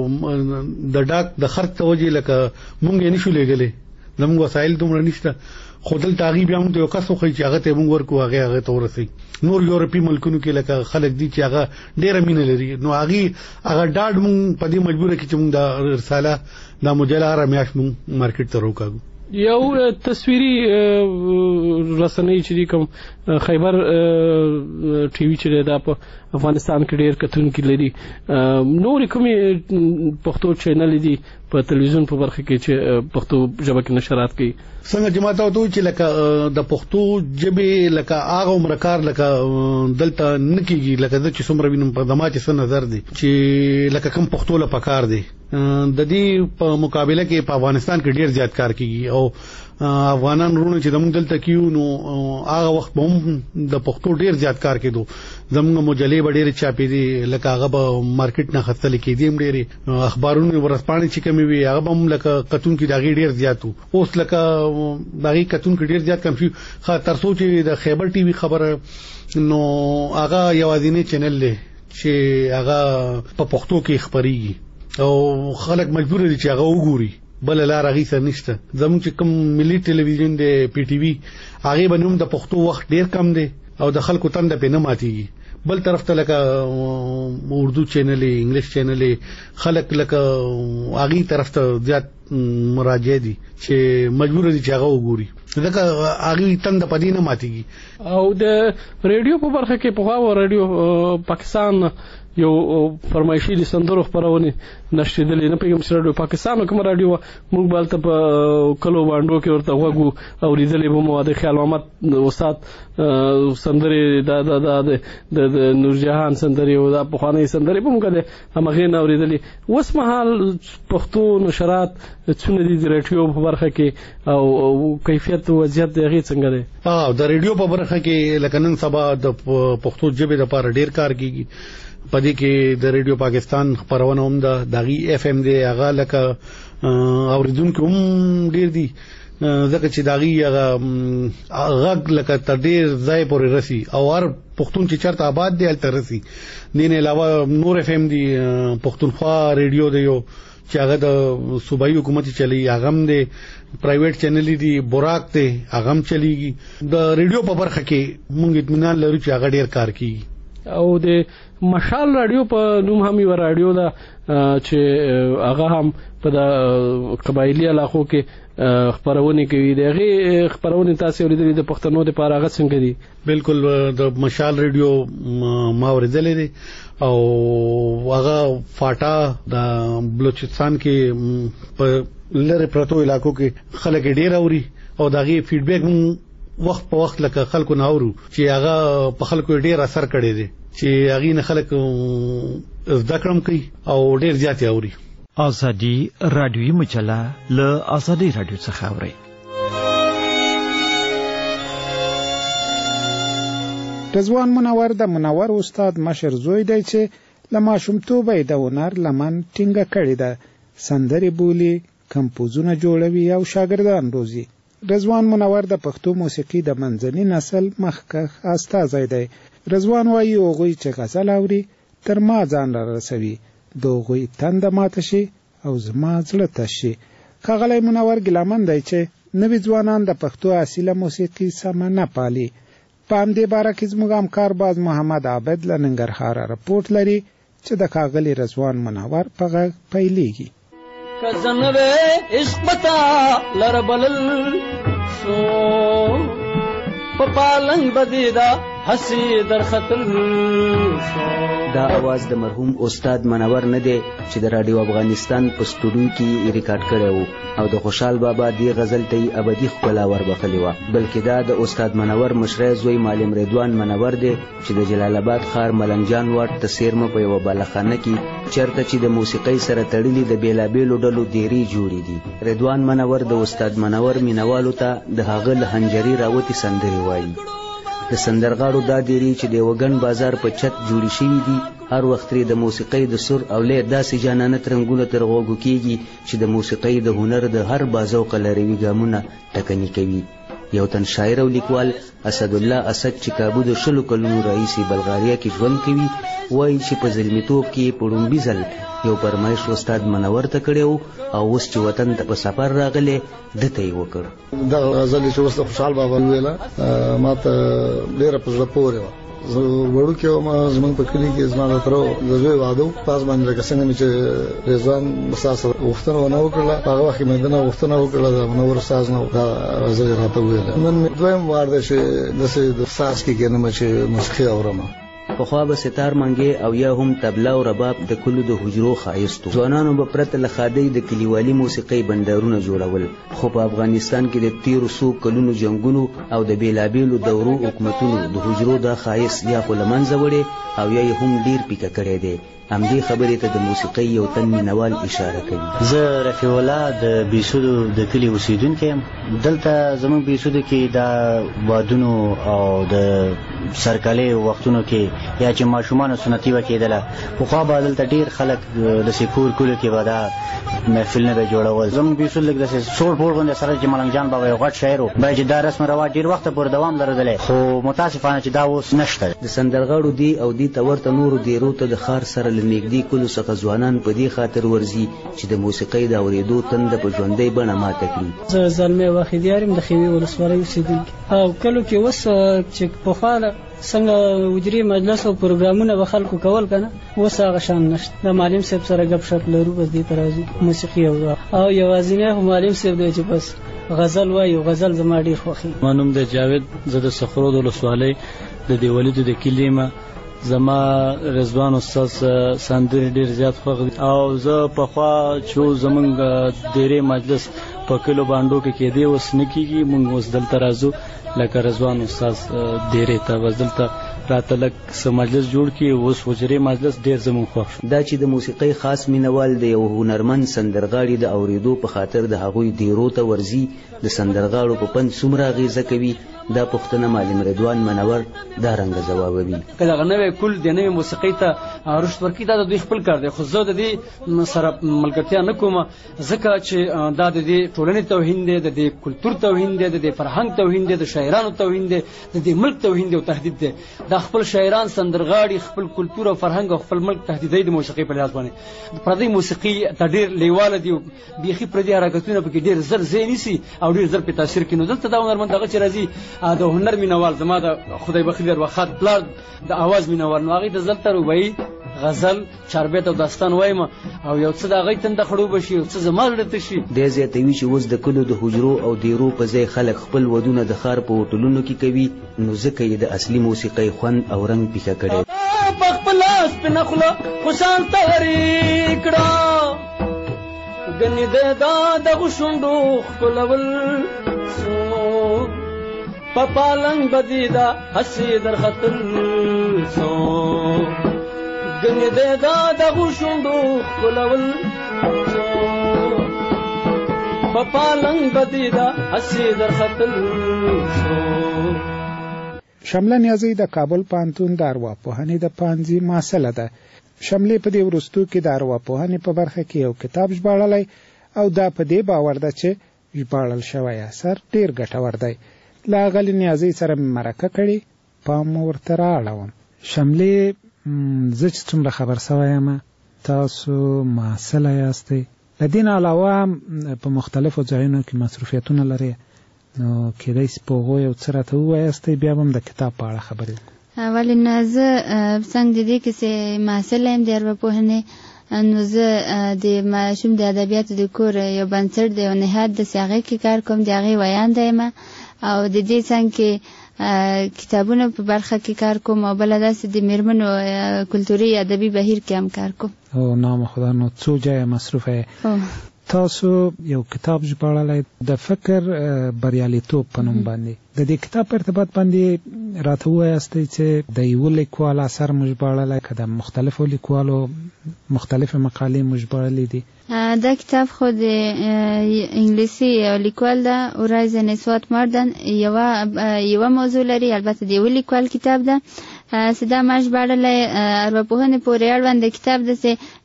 او د ډاک د خرڅ ته وجې لکه موږ یې نشو لېږلی زموږ وسایل دومره نشته خو دلته هغه بیا موږ یو کس خو چې هغه ته موږ ورکو هغه هغه ته ورسي. نور یورپی ملکونو کې لکه خلک دي چې هغه ډېر مینه لري نو هغه هغه ډاډ موږ په دې مجبور کې چې موږ د رساله د مجله را میاش موږ مارکیټ ته روکاګو. یو تصویري رسنۍ چې کوم خیبر ټي وي چې دا په افغانستان کې ډېر کتونکي لري نور کومې پښتو چینل دي په تلویزیون په برخه کې چې پښتو ژبه کې نشرات کوي څنګه جماعت او چې لکه د پښتو ژبه لکه هغه عمر کار لکه دلته نکېږي لکه د چې څومره وینم په دما چې څه نظر دي چې لکه کم پښتو له پکار دي د دې په مقابله کې په افغانستان کې ډېر زیات کار کیږي او افغانان رونه چې زموږ دلته کیو نو هغه وخت به هم د پښتو ډېر زیات کار کېدو زموږ مجلې به ډېرې چاپې دي لکه هغه به مارکیټ نه خستل کېدي هم ډېرې اخبارونه ورځپاڼې چې کمې وي هغه به هم لکه کتونکي د هغې ډېر زیات وو اوس لکه د هغې کتونکي ډېر زیات کم شي تر څو چې د خیبر ټي وي خبره نو هغه یوازینی چینل دی چې هغه په پښتو کې خبرېږي او خلک مجبور دي چې هغه وګوري بل لار هغه سره نشته زموږ چې کوم ملي ټلویزیون دی پی ټي وي هغه باندې د پښتو وخت ډیر کم دی او د خلکو تنده په نه ماتيږي بل طرف ته لکه اردو چینل انګلیش چینل خلک لکه هغه طرف ته زیات مراجع دي چې مجبور دي چې هغه وګوري ځکه هغه تنده په دې نه ماتيږي او د ریډیو په برخه کې په هغه ریډیو پاکستان یو فرمایشي د سندرو خبرونه نشریدلې نه پیغام سره د پاکستان کوم رادیو موږ بالته په کلو باندې کې ورته وګو او لیدلې به مو د خیال محمد استاد سندري د د د نور جهان سندري او د پخوانی سندري په موږ د امغه نه اوریدلې اوس مهال پښتو نشرات څونه دي د رادیو په برخه کې او کیفیت او وضعیت دغه څنګه دی اه د رادیو په برخه کې لکه نن سبا د پښتو ژبې لپاره ډیر کار کیږي پدې کې د ریډیو پاکستان خبرونه هم د دغه اف ام دی هغه لکه اوریدونکو هم ډیر دي ځکه چې دغه هغه غږ لکه تر ډیر ځای پورې رسی او هر پښتون چې چرته آباد دی الته رسی نه نه علاوه نور اف ام دی پښتونخوا ریډیو دی یو چې هغه د صوبایي حکومت چلی هغه هم دی پرایویټ چینل دی بوراک دی هغه هم چلیږي د ریډیو په برخه کې مونږ اطمینان لرو چې هغه ډیر کار کوي او د مشال رادیو په نوم هم یو رادیو ده چې هغه هم په د قبایلی علاقو کې خبرونه کوي دغه خبرونه تاسو ورېدلې د پښتنو لپاره هغه څنګه دي بالکل د مشال رادیو ما ورېدلې دي او هغه فاټا د بلوچستان کې په لری پروتو علاقو کې خلک ډیر اوري او دغه فیډبیک وخت په وخت لکه خلکو نه اورو چې هغه په خلکو ډیر اثر کړی دی چې هغه نه خلک ذکرم کوي او ډیر زیات اوري ازادي رادیوي مجله له ازادي رادیو څخه اوري رضوان منور د منور استاد مشر زوی دی چې له ماشومتوبه د هنر لمن ټینګه کړې ده سندرې بولي کمپوزونه جوړوي او شاګردان روزي رضوان منور د پښتو موسیقي د منځني نسل مخکښ استازی دی رضوان وایي هغوی چې غزل اوري تر ما ځان را رسوي د هغوی تنده ماته شي او زما زړه تش شي ښاغلی منور ګیلهمن دی چې نوي ځوانان د پښتو اصیله موسیقي سمه نه پالي په همدې باره کې زموږ همکار باز محمد عابد له ننګرهاره رپورټ لري چې د ښاغلي رضوان منور په غږ پیلېږي کزنوے عشق بتا لربلل سو پپالنگ بدیدا حسی در خطل دا आवाज د مرحوم استاد منور نه دی چې د رادیو افغانستان په سټوډیو کې ریکارډ کړی وو او د خوشحال بابا دی غزل ته ابدي ښکلا وربخلې وه بلکې دا د استاد منور مشری زوی معلم رضوان منور دی چې د جلال آباد ښار ملنګجان واټ ته څیرمه په یوه بالخانه کې چېرته چې د موسیقۍ سره تړلي د بېلابېلو ډلو دیرې جوړې دي رضوان منور د استاد منور مینوالو ته د هغه له هنجري راوتې سندرې وایي د سندرغاړو دا دیرې چې د وګن بازار په چت جوړې شوي دي هر وخت د موسیقۍ د سر او لیر داسې جانانه ترنګونه تر غوږو کېږي چې د موسیقۍ د هنر د هر بازوقه لاروي ګامونه ټکني کوي یو تن شاعر او لیکوال اسد الله اسد چې کابو د شلو کلونو راهیسې بلغاریا کې ژوند کوي وایي چې په زلمیتوب کې په لومړي ځل یو فرمایش استاد منور ته کړی او اوس چې وطن ته په سفر راغلی دته یې وکړ. دغه غزل چې اوس د خوشحال بابا ویله ما ته ډېره په زړه پورې وه. زه وړوکی وم، زموږ په کلي کې زما د تره د زوی واده و، پاس باندې لکه څنګه مې چې رضوان استاد سره غوښتنه ونه وکړله، په هغه وخت کې مې دنه غوښتنه وکړله د منور استاد نه دا غزل یې راته وویله. نن مې دویم وار دی چې داسې د ساز کې کښېنم چې موسیقي اورم. پخوا به ستار منګې او یا هم تبله او رباب د کلو د حجرو ښایست. ځوانانو به پرته له ښادۍ د کلیوالي موسیقۍ بنډارونه جوړول، خو په افغانستان کې د تیرو څو کلونو جنګونو او د بېلابېلو دورو حکومتونو د حجرو دا ښایست یا خو له منځه وړی او یا یې هم ډېر پیکه کړی دی. همدې خبرې ته د موسیقۍ یو تن مینوال اشاره کوي. زه رفیع الله د بیسودو د کلي اوسیدونکی یم. دلته زموږ بیسودو کې دا وادونو او د سرکالۍ وختونو کې یا چې ماشومانو سنتي به کېدله، پخوا به دلته ډېر خلک داسې کور کلو کې به دا محفلونه به جوړول. زموږ بیسود لږ داسې سوړ پوړ غوندې سره چې ملنګ جان بابا یو غټ شاعر و، باید چې دا رسم رواج ډېر وخته پورې دوام لرلی، خو متاسفانه چې دا اوس نشته. د سندرغاړو دی او دی ته ورته نورو دیرو ته د ښار سره له نږدې کلو څخه ځوانان په دې خاطر ورځي چې د موسیقۍ د اورېدو تنده په ژوندۍ بڼه ماته کړي. زه زلمی واخدیار یم، د خیوې ولسوالۍ اوسېدونکی. او کلو کې اوس چې پخوا څنګه وجري مجلس او پروګرامونه به خلکو کول که نه، اوس هغه شان نشته. د معلم صاحب سره ګپ شپ لرو، بس دې ته راځو موسیقي اورو. او یوازینی خو معلم صاحب دی چې بس غزل وایي، غزل زما ډېر خوښي. ما نوم دی جاوید، زه د صخرو د ولسوالۍ د دې ولیدو د کلي یم. زما رضوان استاد سندرې ډېر زیات خوښ دي او زه پخوا چې زمونږ ډېرې مجلس په کلو بانډو کې کېدی، اوس نه کېږي. مونږ اوس دلته راځو لکه رضوان استاد ډېرې ته، بس دلته راته لږ څه مجلس جوړ کړي. اوس حجرې مجلس ډېر زمونږ خوښ. دا چې د موسیقۍ خاص مینوال د یو هنرمند سندرغاړي د اورېدو په خاطر د هغوی دیرو ته ورځي، د سندرغاړو په پند څومره اغېزه کوي، دا پوښتنه معلم رضوان منور دا رنګه ځوابوي. که دغه نوی کل د نوې موسیقۍ ته رشد ورکړي، دا د دوی خپل کار دی، خو زه د دې سره ملګرتیا نه کوم، ځکه چې دا د دې ټولنې توهین دی، د دې کلتور توهین دی، د دې فرهنګ توهین دی، د شاعرانو توهین دی، د دې ملک توهین دی او تهدید دی. دا خپل شاعران، سندرغاړي خپل کلتور او فرهنګ او خپل ملک تهدیدوي د موسیقۍ په لحاظ باندې. پردۍ موسیقي ته ډېر لیواله دي، بیخي پردي حرکتونه پکې ډېر زر ځای نیسي او ډېر زر پې تاثیر کوي. نو دلته دا هنرمند هغه چې راځي د هنر مینوال، زما د خدای بخښي وخت پلار د اواز مینوال، نو هغې ته زلته روبایي، غزل، چاربیت او داستان وایم او یو څه د هغې تنده خړوبه شي، یو څه زما زړه ته شي. دی زیاتوي چې اوس د کلو د حجرو او دیرو په ځای خلک خپل ودونه د ښار په هوټلونو کې کوي، نو ځکه یې د اصلي موسیقۍ خوند او رنګ پیښه کړی. په خپله سپینه خوله خوشان تغرې کړه، ګنې د دا دغو شونډو ښکلول په پالنګ بدي دا هسې در ختل سو، ګنې د دا دغو شونډو ښکلول په پالنګ بدي دا هسې در ختل سو. شمله نیازی د کابل پوهنتون د ارواپوهنې د پوهنځي محصله ده. شملې په دې وروستو کې د ارواپوهنې په برخه کې یو کتاب ژباړلی او دا په دې باور ده چې ژباړل شوی اثر ډېر ګټور دی. له اغلې نیازۍ سره مې مرکه کړې، پام ورته رااړوم. شملې، زه چې څومره خبر سوی یم تاسو محصله یاستئ، له دې نه علاوه په مختلفو ځایونو کې مصروفیتونه لرئ، نو کېدای شي په هغو یو څه راته ووایاستئ، بیا به هم د کتاب په اړه خبرې. ولې نه، زه څنګه د دې کیسې محصله یم د ارواپوهنې، نو زه د ماشوم د ادبیاتو د کور یو بنسټ دی او نهاد د هغې کې کار کوم، د هغې ویانده یم او د دې څنګ کې کتابونو په برخه کې کار کوم او بله داسې د میرمنو کلتوري ادبي بهیر کې هم کار کوم. او نام خدا، نو څو ځایه مصروفه یې. تاسو یو کتاب ژباړلی د فکر بریالیتوب په نوم باندې، د دې کتاب په ارتباط باندې راته ووایاستئ چې د یوه لیکوال اثر مو ژباړلی که د مختلفو لیکوالو مختلفې مقالې مو ژباړلې دي؟ دا کتاب خو د انګلیسي لیکوال ده، اورایزن اسوات ماردن، یوه یوه موضوع لري، البته د یوه لیکوال کتاب ده. سدا ما ژباړلی ارواپوهنې پورې اړوند کتاب داسې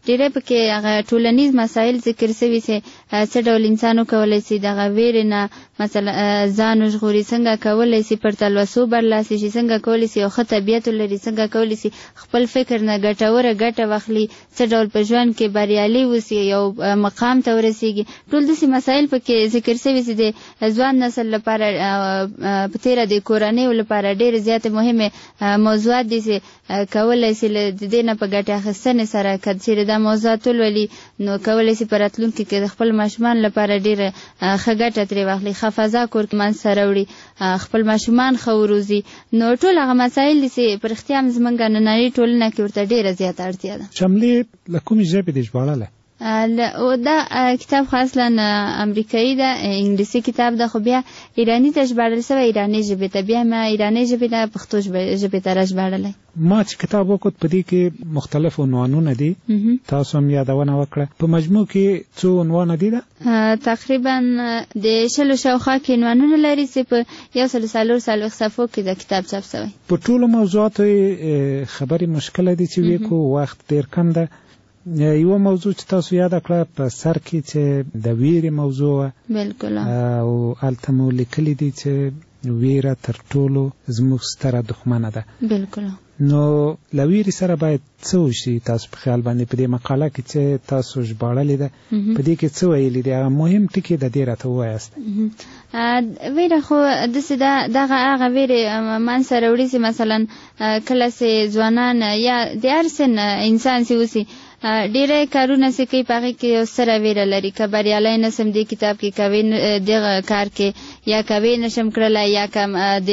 ډېری پکې هغه ټولنیز مسایل ذکر شوي چې څه ډول انسان وکولی شي دغه ویرې نه مثلا ځان وژغوري، څنګه کولی شي پر تلوسو برلاسي شي، څنګه کولی شي یو ښه طبیعت ولري، څنګه کولی شي خپل فکر نه ګټوره ګټه واخلي، څه ډول په ژوند کې بریالي اوسي، یو مقام ته ورسیږي. ټول داسې مسایل پکې ذکر شوي چې د ځوان نسل لپاره په تېره د کورنیو لپاره ډېرې زیاتې مهمې موضوعات دي چې کولی شي له د دې نه په ګټې اخیستنې سره که چېرې دا موضوعات ولولي نو کولی شي په راتلونکي کې د خپل ماشومان لپاره ډېره ښه ګټه ترې واخلي، ښه فضا کور کې منځته راوړي، خپل ماشومان ښه وروزي. نو ټول هغه مسایل دي چې په رښتیا هم زموږ نننۍ ټولنه کې ورته ډېره زیاته اړتیا ده. شملې له کومې ژبې دې ژباړلی؟ دا کتاب خو اصلا امریکایي ده، انګلیسي کتاب ده، خو بیا ایراني ته ژباړل شوی، ایراني ژبې ته. بیا ما ایراني ژبې نه پښتو ژبې ته راژباړلی. ما چې کتاب وکړ په دې کې مختلف عنوانونه دي، تاسو هم یادونه وکړه. په مجموع کې څو عنوانه دي؟ ده تقریبا د شلو شاوخوا کې عنوانونه لري چې په یو سلو څلور څلوېښت صفحو کې د کتاب چاپ شوی. په ټولو موضوعاتو خبرې مشکله دي چې وکړو، وخت ډېر کم ده. یو موضوع چې تاسو یاد کړه په سر کې چې د ویرې موضوع بالکل، او هلته مو لیکلي دي چې ویره تر ټولو زموږ ستره دښمنه ده. بالکل. نو له ویرې سره باید څه وشي تاسو په خیال باندې په دې مقاله کې چې تاسو ژباړلې ده په دې کې څه ویلي دي؟ هغه مهم ټکي د دې راته ووایاست. ویره خو داسې ده دغه هغه ویرې منځته راوړي چې مثلا کله چې ځوانان یا د هر سن انسان چې اوسي ډېری کارونه چې کوي په هغې کې یو ستره ویره لري، که بریالی نسم دې کتاب کې کوي دغه کار کې، یا کوي نشم کړلی، یا که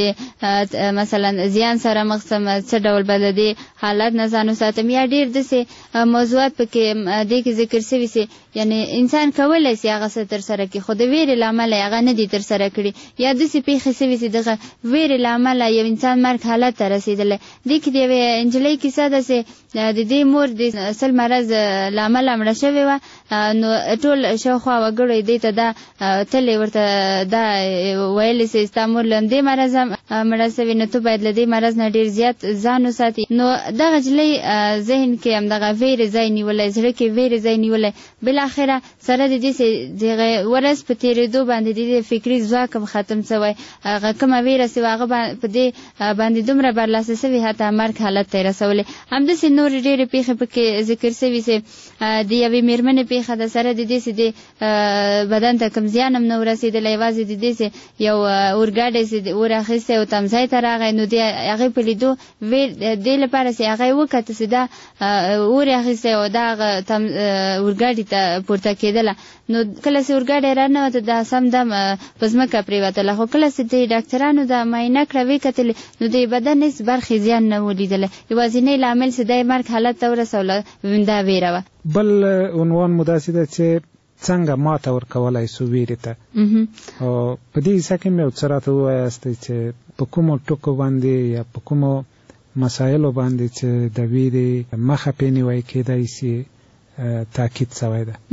د مثلا زیان سره مخ شم څه ډول به د دې حالت نه ځان وساتم، یا ډېر داسې موضوعات پکې دې کې ذکر شوي چې یعنی انسان کولی شي هغه څه ترسره کړي خو د ویرې له امله هغه نه دي ترسره کړي، یا داسې پېښې شوي چې دغه ویرې له امله یو انسان مرګ حالت ته رسېدلی. دې کې د یوې نجلۍ کیسه ده چې د دې مور د سل مرض له امله مړه شوې وه، نو ټول شاوخوا وګړو دې ته دا تلې ورته دا ویلې چې ستا مور له همدې مرضه مړه شوې، نو ته باید له دې مرض نه ډېر زیات ځان وساتي. نو دغه نجلۍ ذهن کې همدغه ویرې ځای نیولی، زړه کې ویرې ځای نیولی. بالاخره سره د دې چې دغه ورځ په تېرېدو باندې د دې فکري ځواک هم ختم شوی، هغه کومه ویره چې هغه په دې باندې دومره برلاسه شوې حتی مرګ حالت ته یې رسولی. همداسې نورې ډېرې پېښې پکې ذکر شوي چې د یوې مېرمنې پېښه ده، سره د دې چې د بدن ته کوم زیان هم نه ورسېدلی، یوازې د دې چې یو اورګاډی چې اور اخیستی او تمځای ته راغی، نو د هغې په لیدو دې لپاره چې هغه یې وکته چې دا اور یې اخیستی او دا هغه اورګاډي ته پورته کېدله، نو کله چې اورګاډی راننوته دا سم دم په ځمکه پرېوتله، خو کله چې د ډاکټرانو دا معاینه کړه ویې کتلې نو د بدن هېڅ برخې زیان نه و لیدلی، یوازینی لامل چې دی مرګ حالت ته ورسوله دا ویره وه. بل عنوان مو داسې ده چې څنګه ماته ورکولی سو ویرې ته، او په دې حصه کې مې یو څه راته ووایاستئ چې په کومو ټکو باندې یا په کومو مسایلو باندې چې د ویرې مخه پې نیوی کېدی سي تاکید شوی ده.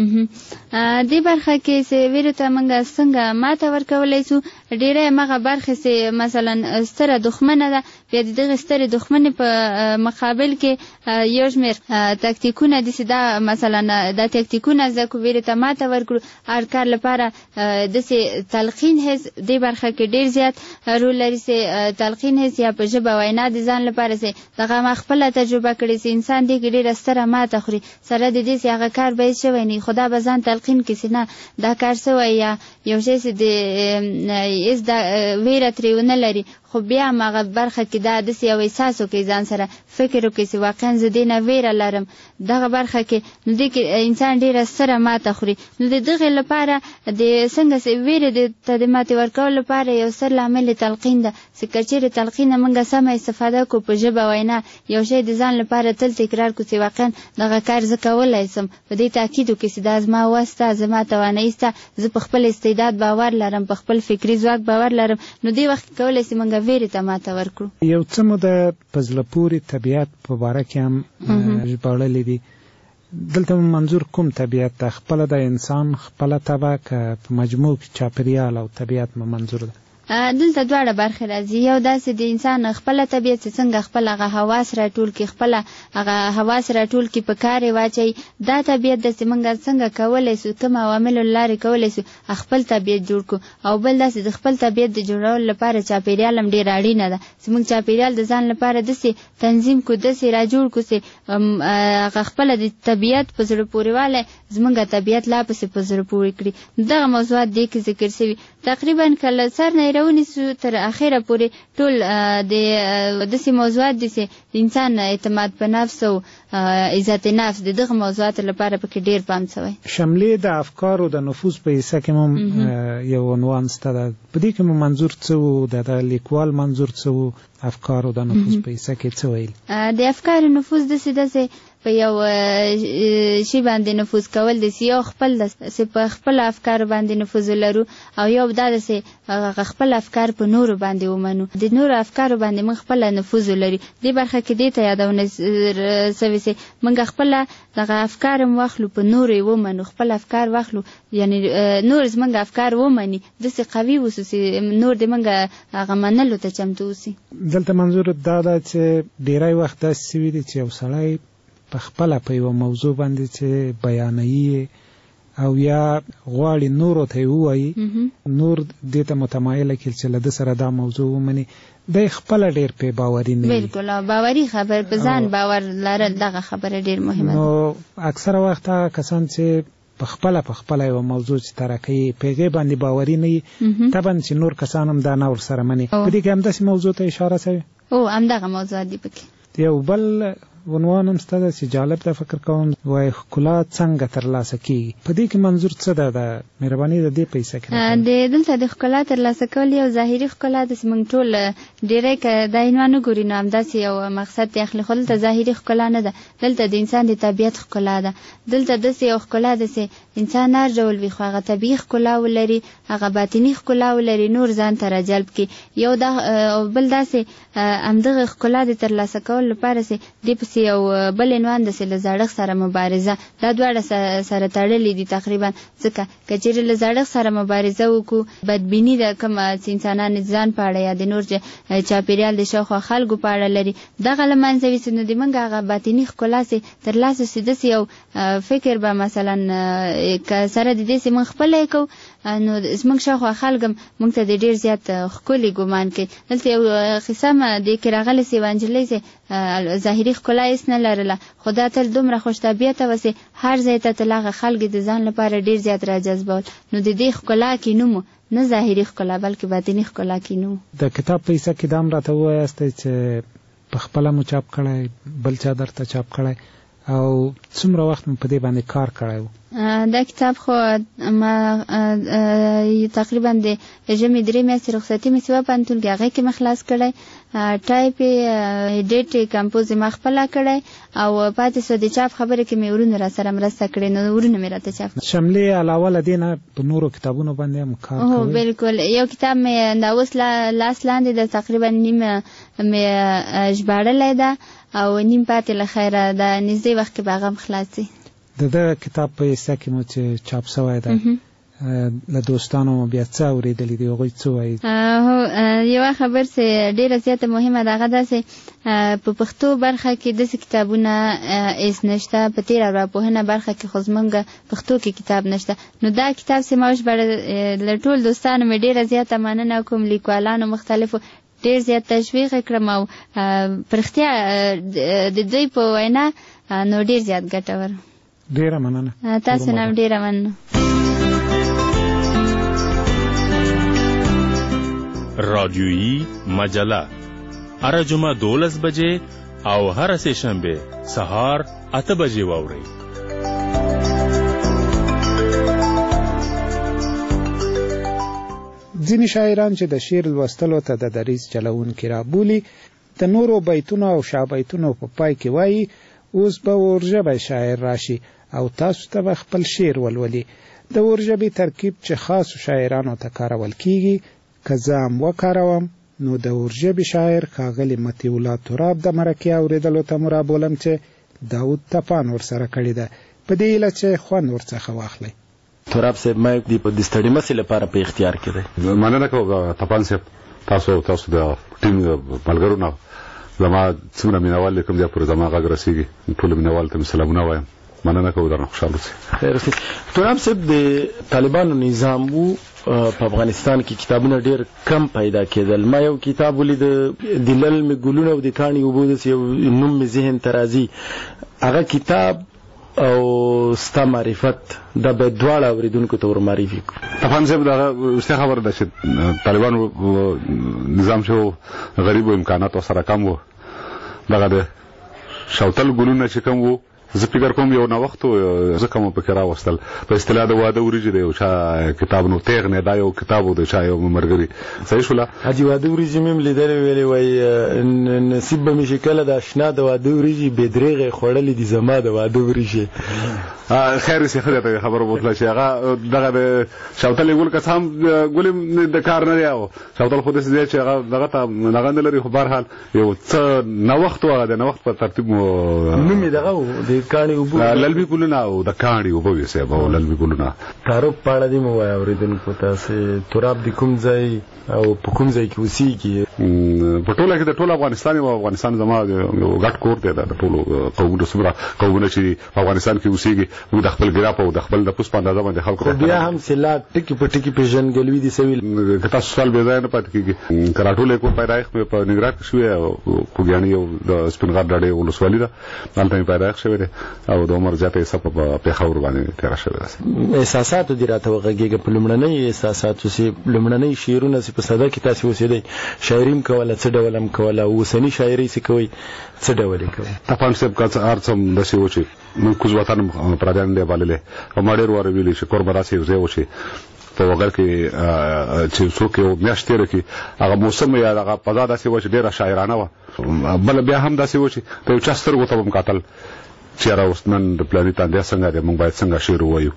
دې برخه کې چې ویرې ته موږ څنګه ماته ورکولی سو، ډېری همغه برخې چې مثلا ستره دښمنه ده، بیا د دغې سترې دښمنې په مقابل کې یو شمېر تکتیکونه دي چې دا مثلا دا تکتیکونه زده کړو ویرې ته ماته ورکړو. هر کار لپاره داسې تلقین حس دې برخه کې ډېر زیات رول لري چې تلقین حس یا په ژبه وینا د ځان لپاره چې دغه ما خپله تجربه کړې چې انسان دې کې ډېره ستره ماته خوري، سره د دې چې هغه کار به هېڅ شوی نه، خو دا به ځان تلقین کړي چې نه دا کار شوی، یا یو شی چې د هېڅ دا ویره ترې ونه لري، خو بیا هم هغه برخه کې دا داسې یو احساس وکړي، ځان سره فکر وکړي چې واقعا زه دې نه ویره لرم، دغه برخه کې نو دې کې انسان ډېره ستره ماته خوري. نو د دغې لپاره د څنګه چې ویرې ته د ماتې ورکولو لپاره یو ستر لامل تلقین ده، چې که چېرې تلقین نه موږ سمه استفاده کړو په ژبه وینا، یو شی د ځان لپاره تل تکرار کړو چې واقعا دغه کار زه کولی شم، په دې تاکید وکړي چې دا زما وس ته، زما توانایي شته، زه په خپل استعداد باور لرم، په خپل فکري ځواک باور لرم، نو دې وخت کولی شي موږ ویرې ته ماته ورکړو. یو څه مو د په زړه پورې طبیعت په باره کې هم ژباړلي دي، دلته منظور کوم طبیعت ده؟ خپله د انسان خپله طبع که په مجموع کې چاپېریال او طبیعت مو منظور ده؟ دلته دواړه برخې راځي. یو داسې د انسان خپله طبیعت چې څنګه خپل هغه حواس راټول کړي، خپله هغه حواس راټول کړي، په کار یې واچوي. دا طبیعت داسې موږ څنګه کولی سو، کوم عواملو له لارې کولی سو خپل طبیعت جوړ کړو. او بل داسې د خپل طبیعت د جوړولو لپاره چاپېریال هم ډېره اړینه ده. زموږ چاپېریال د ځان لپاره داسې تنظیم کړو، داسې را جوړ کړو چې هغه خپله د طبیعت په زړه پورې والی زموږ طبیعت لا پسې په زړه پورې کړي. دغه موضوعات دې کې ذکر شوي. تقریبا که له سر نه یې راونیسو تر اخره پورې ټول د داسې موضوعات دي چې د انسان اعتماد په نفس او عزت نفس د دغه موضوعاتو لپاره پکې ډېر پام شوی. شملې د افکارو د نفوذ په حصه کې مو یو عنوان شته ده، په دې کې مو منظور څه و، د لیکوال منظور څه و، افکارو د نفوذ په حصه کې څه ویل؟ د افکارو نفوذ داسې داسې په یو شي باندې نفوذ کول دي چې یو خپل داسې په خپل افکارو باندې نفوذ ولرو، او یو دا داسې خپل افکار په نورو باندې ومنو، د نورو افکارو باندې موږ خپل نفوذ ولري. دې برخه کې دې ته یادونه سوې چې موږ خپل دغه افکار هم واخلو، په نورو یې ومنو، خپل افکار واخلو، یعنی نور زموږ افکار ومني، داسې قوي اوسو چې نور د موږ هغه منلو ته چمتو اوسي. دلته منظور دا ده چې ډېری وخت داسې شوي دي چې یو سړی په خپله په یوه موضوع باندې چې بیانوي او یا غواړي نورو ته یې ووایي، نور دې ته متمایله کړي چې له ده سره دا موضوع ومني، دی خپله ډېر پې باوري نه وي. بلکل باوري خبر، په ځان باور لرل دغه خبره ډېر مهمه ده. نو اکثره وخت هغه کسان چې په خپله په خپله یوه موضوع چې طرح کوي په هغې باندې باوري نه وي، طبعا چې نور کسان هم دا نه ورسره مني. په دې کې همداسې موضوع ته اشاره شوې؟ او همدغه موضوعات دي پکې. یو بل عنوان هم شته چې جالب ده، فکر کوم وایي ښکلا څنګه ترلاسه کېږي. په دې کې منظور څه ده؟ د مهرباني د دې په حصه کې د دلته د ښکلا ترلاسه کول یو ظاهري ښکلا ده چې موږ ټول ډېری که دا عنوان وګوري نو همداسې یو مقصد دی اخلي، خو دلته ظاهري ښکلا نه ده، دلته د انسان د طبیعت ښکلا ده. دلته داسې یو ښکلا ده چې انسان هر ډول وي خو هغه طبیعي ښکلا ولري، هغه باطني ښکلا ولري، نور ځان ته راجلب کړي. یو دا او بل داسې همدغه ښکلا د ترلاسه کولو لپاره چې دې پسې یو بل عنوان داسې له زړښت سره مبارزه، دا دواړه سره تړلي دي تقریبا. ځکه که چېرې له زړښت سره مبارزه وکړو، بدبیني د کومه چې انسانان ځان په اړه یا د نور چاپېریال د شاوخوا خلکو په اړه لري، دغه له منځه ویسي، نو د موږ هغه باطني ښکلا چې ترلاسه شي، داسې یو فکر به مثلا که سره د دې چې موږ خپله یې کوو، نو زموږ شاوخوا خلک هم موږ ته د ډېر زیات ښکلي ګمان کوي. دلته یو قصه م دې کې راغلې چې یوه نجلۍ چې ظاهري ښکلا هېڅ نه لرله، خو دا تل دومره خوش طبیعته وه چې هر ځای ته تل هغه خلک د ځان لپاره ډېر زیات راجذبول. نو د دې ښکلا کې نوم نه ظاهري ښکلا بلکې باطني ښکلا کې نوم. د کتاب په حصه کې دا هم راته ووایاستئ چې په خپله مو چاپ کړی، بل چا درته چاپ کړی، او څومره وخت مو په دې باندې کار کړی و؟ دا کتاب خو ما تقریبا د ژمي درې میاشتې رخصتي مې سوه پوهنتون کې، هغې کې مې خلاص کړی. ټایپ یې ایډیټ یې کمپوز یې ما خپله کړی، او پاتې سوه د چاپ خبرې کې مې ورونه را سره مرسته کړې، نو ورونه مې راته چاپ. شملې علاوه له دې نه په نورو کتابونو باندې هم کار کوئ؟ هو بلکل. یو کتاب مې دا اوس لاس لاندې ده، تقریبا نیم مې ژباړلی ده او نیم پاتې له خیره د نږدې وخت کې به هغه هم خلاص شي. د ده کتاب په حصه کې مو چې چاپ شوی ده، له دوستانو مو بیا څه اورېدلي دي، هغوی څه وایي؟ هو یوه خبر چې ډېره زیاته مهمه ده، هغه دا چې په پښتو برخه کې داسې کتابونه هېڅ نشته، په تېره ارواپوهنه برخه کې خو زموږ پښتو کې کتاب نشته. نو دا کتاب چې ما وژباړه، له ټول دوستانو مې ډېره زیاته مننه کوم، لیکوالانو مختلفو ډېر زیات تشویق یې کړم، او په رښتیا د دوی په وینا نو ډېر زیات ګټور. ډېره مننه. تاسو نه هم ډېره مننه. رادیویي مجله هره جمعه دولس بجې او هره سه شنبه سهار اته بجې واورئ. ځینې شاعران چې د شعر لوستلو ته د دریځ چلوونکي رابولي، د نورو بیتونو او شعبیتونو په پای کې وایي اوس به ورژبی شاعر راشي او تاسو ته به خپل شعر ولولي. د ورژبې ترکیب چې خاصو شاعرانو ته کارول کیږي، که زه هم وکاروم نو د ورژبې شاعر ښاغلي مطیع الله تراب د مرکې اورېدلو ته مو رابولم چې داود طپان ورسره کړې ده، په دې هیله چې خوند ورڅخه واخلئ. تراب صاحب ما د ستړي مسې لپاره په اختیار کې دی. مننه کوم تپان صاحب، تاسو تاسو د ټیم ملګرو نه زما څومره مینوال کوم ځای پورې زما غږ رسیږي، ټول مینوال ته سلامونه وایم. مننه کوم درنه خوشاله اوسئ. خیر اوسئ. تراب صاحب د طالبانو نظام وو په افغانستان کې کتابونه ډېر کم پیدا کېدل. ما یو کتاب ولید د للمې ګلونه او د کاڼي اوبو داسې یو نوم مې ذهن ته راځي. هغه کتاب او ستا معرفت دا به دواړه اوریدونکو ته ور معرفي کړو. طبعا زه دا واستې خبره ده چې طالبانو نظام شو غریب او امکانات سره کم وو. دغه د شوتل ګلونه چې کم وو، زه فکر کوم یو نه وخت زه کوم په کې راوستل په اصطلاح د واده وریجې دی او چا کتاب نو تیغ نه دا یو کتاب و د چا یو مرګري صحیح شولا حاجی واده وریجې مم لیدل ویلې وای نصیب به مشي کله د آشنا د واده وریجې بدرېغه خوړلې دي زما د واده وریجې. خیر سي خدای خبر وکړه چې هغه دغه د شوتل ګل که هم ګل د کار نه یاو شوتل خو دې چې هغه دغه ته دغه نه لري. خو بهر حال یو څه نو وخت و د نو وخت په ترتیب نوم یې دغه د کاڼي اوبو للمي ګلونه او د کاڼي اوبو یې سه او للمي ګلونه. تعارف پاړه دی مو وای اوریدونکو تاسو تراب د کوم ځای او په کوم ځای کې اوسېږي؟ په ټوله کې د ټول افغانستان او افغانستان زما یو ګډ کور دی د ټولو قومونو سره قومونه چې په افغانستان کې اوسېږي. موږ د خپل ګراپ او د خپل د پوس په اندازه باندې خلکو بیا هم سلا ټکی په ټکی پیژنګلوي دي سویل کته سوال به ځای نه پات کیږي. کراټولې کو پیدایښ په نګرات شوې او کوګیانی او د سپینغار ډاډې ولسوالۍ ده دلته پیدایښ شوې ده او د عمر زیاته حساب په خاور باندې تیر شوې ده. احساسات دي راته وغږیږي په لمړنۍ احساساتو سي لمړنۍ شعرونه سي په صدا کې تاسو وسیدي شاعریم کوله څه ډولم کوله وسنی شاعري سي کوي څه ډول کوي؟ تپان صاحب کا ارڅم د سی وچی من کوز وطن پردان دی بالله او ماډر ور ویلي چې کور براسي زه وچی په وګر کې چې څوک یو میاشتې رکی هغه موسم یا هغه پزا داسې و چې ډیره شاعرانه و. بل بیا هم داسې و چې په یو چستر غوته هم قاتل چیرې اوس نن د پلانیت اندیا څنګه دی، موږ باید څنګه شعر وایو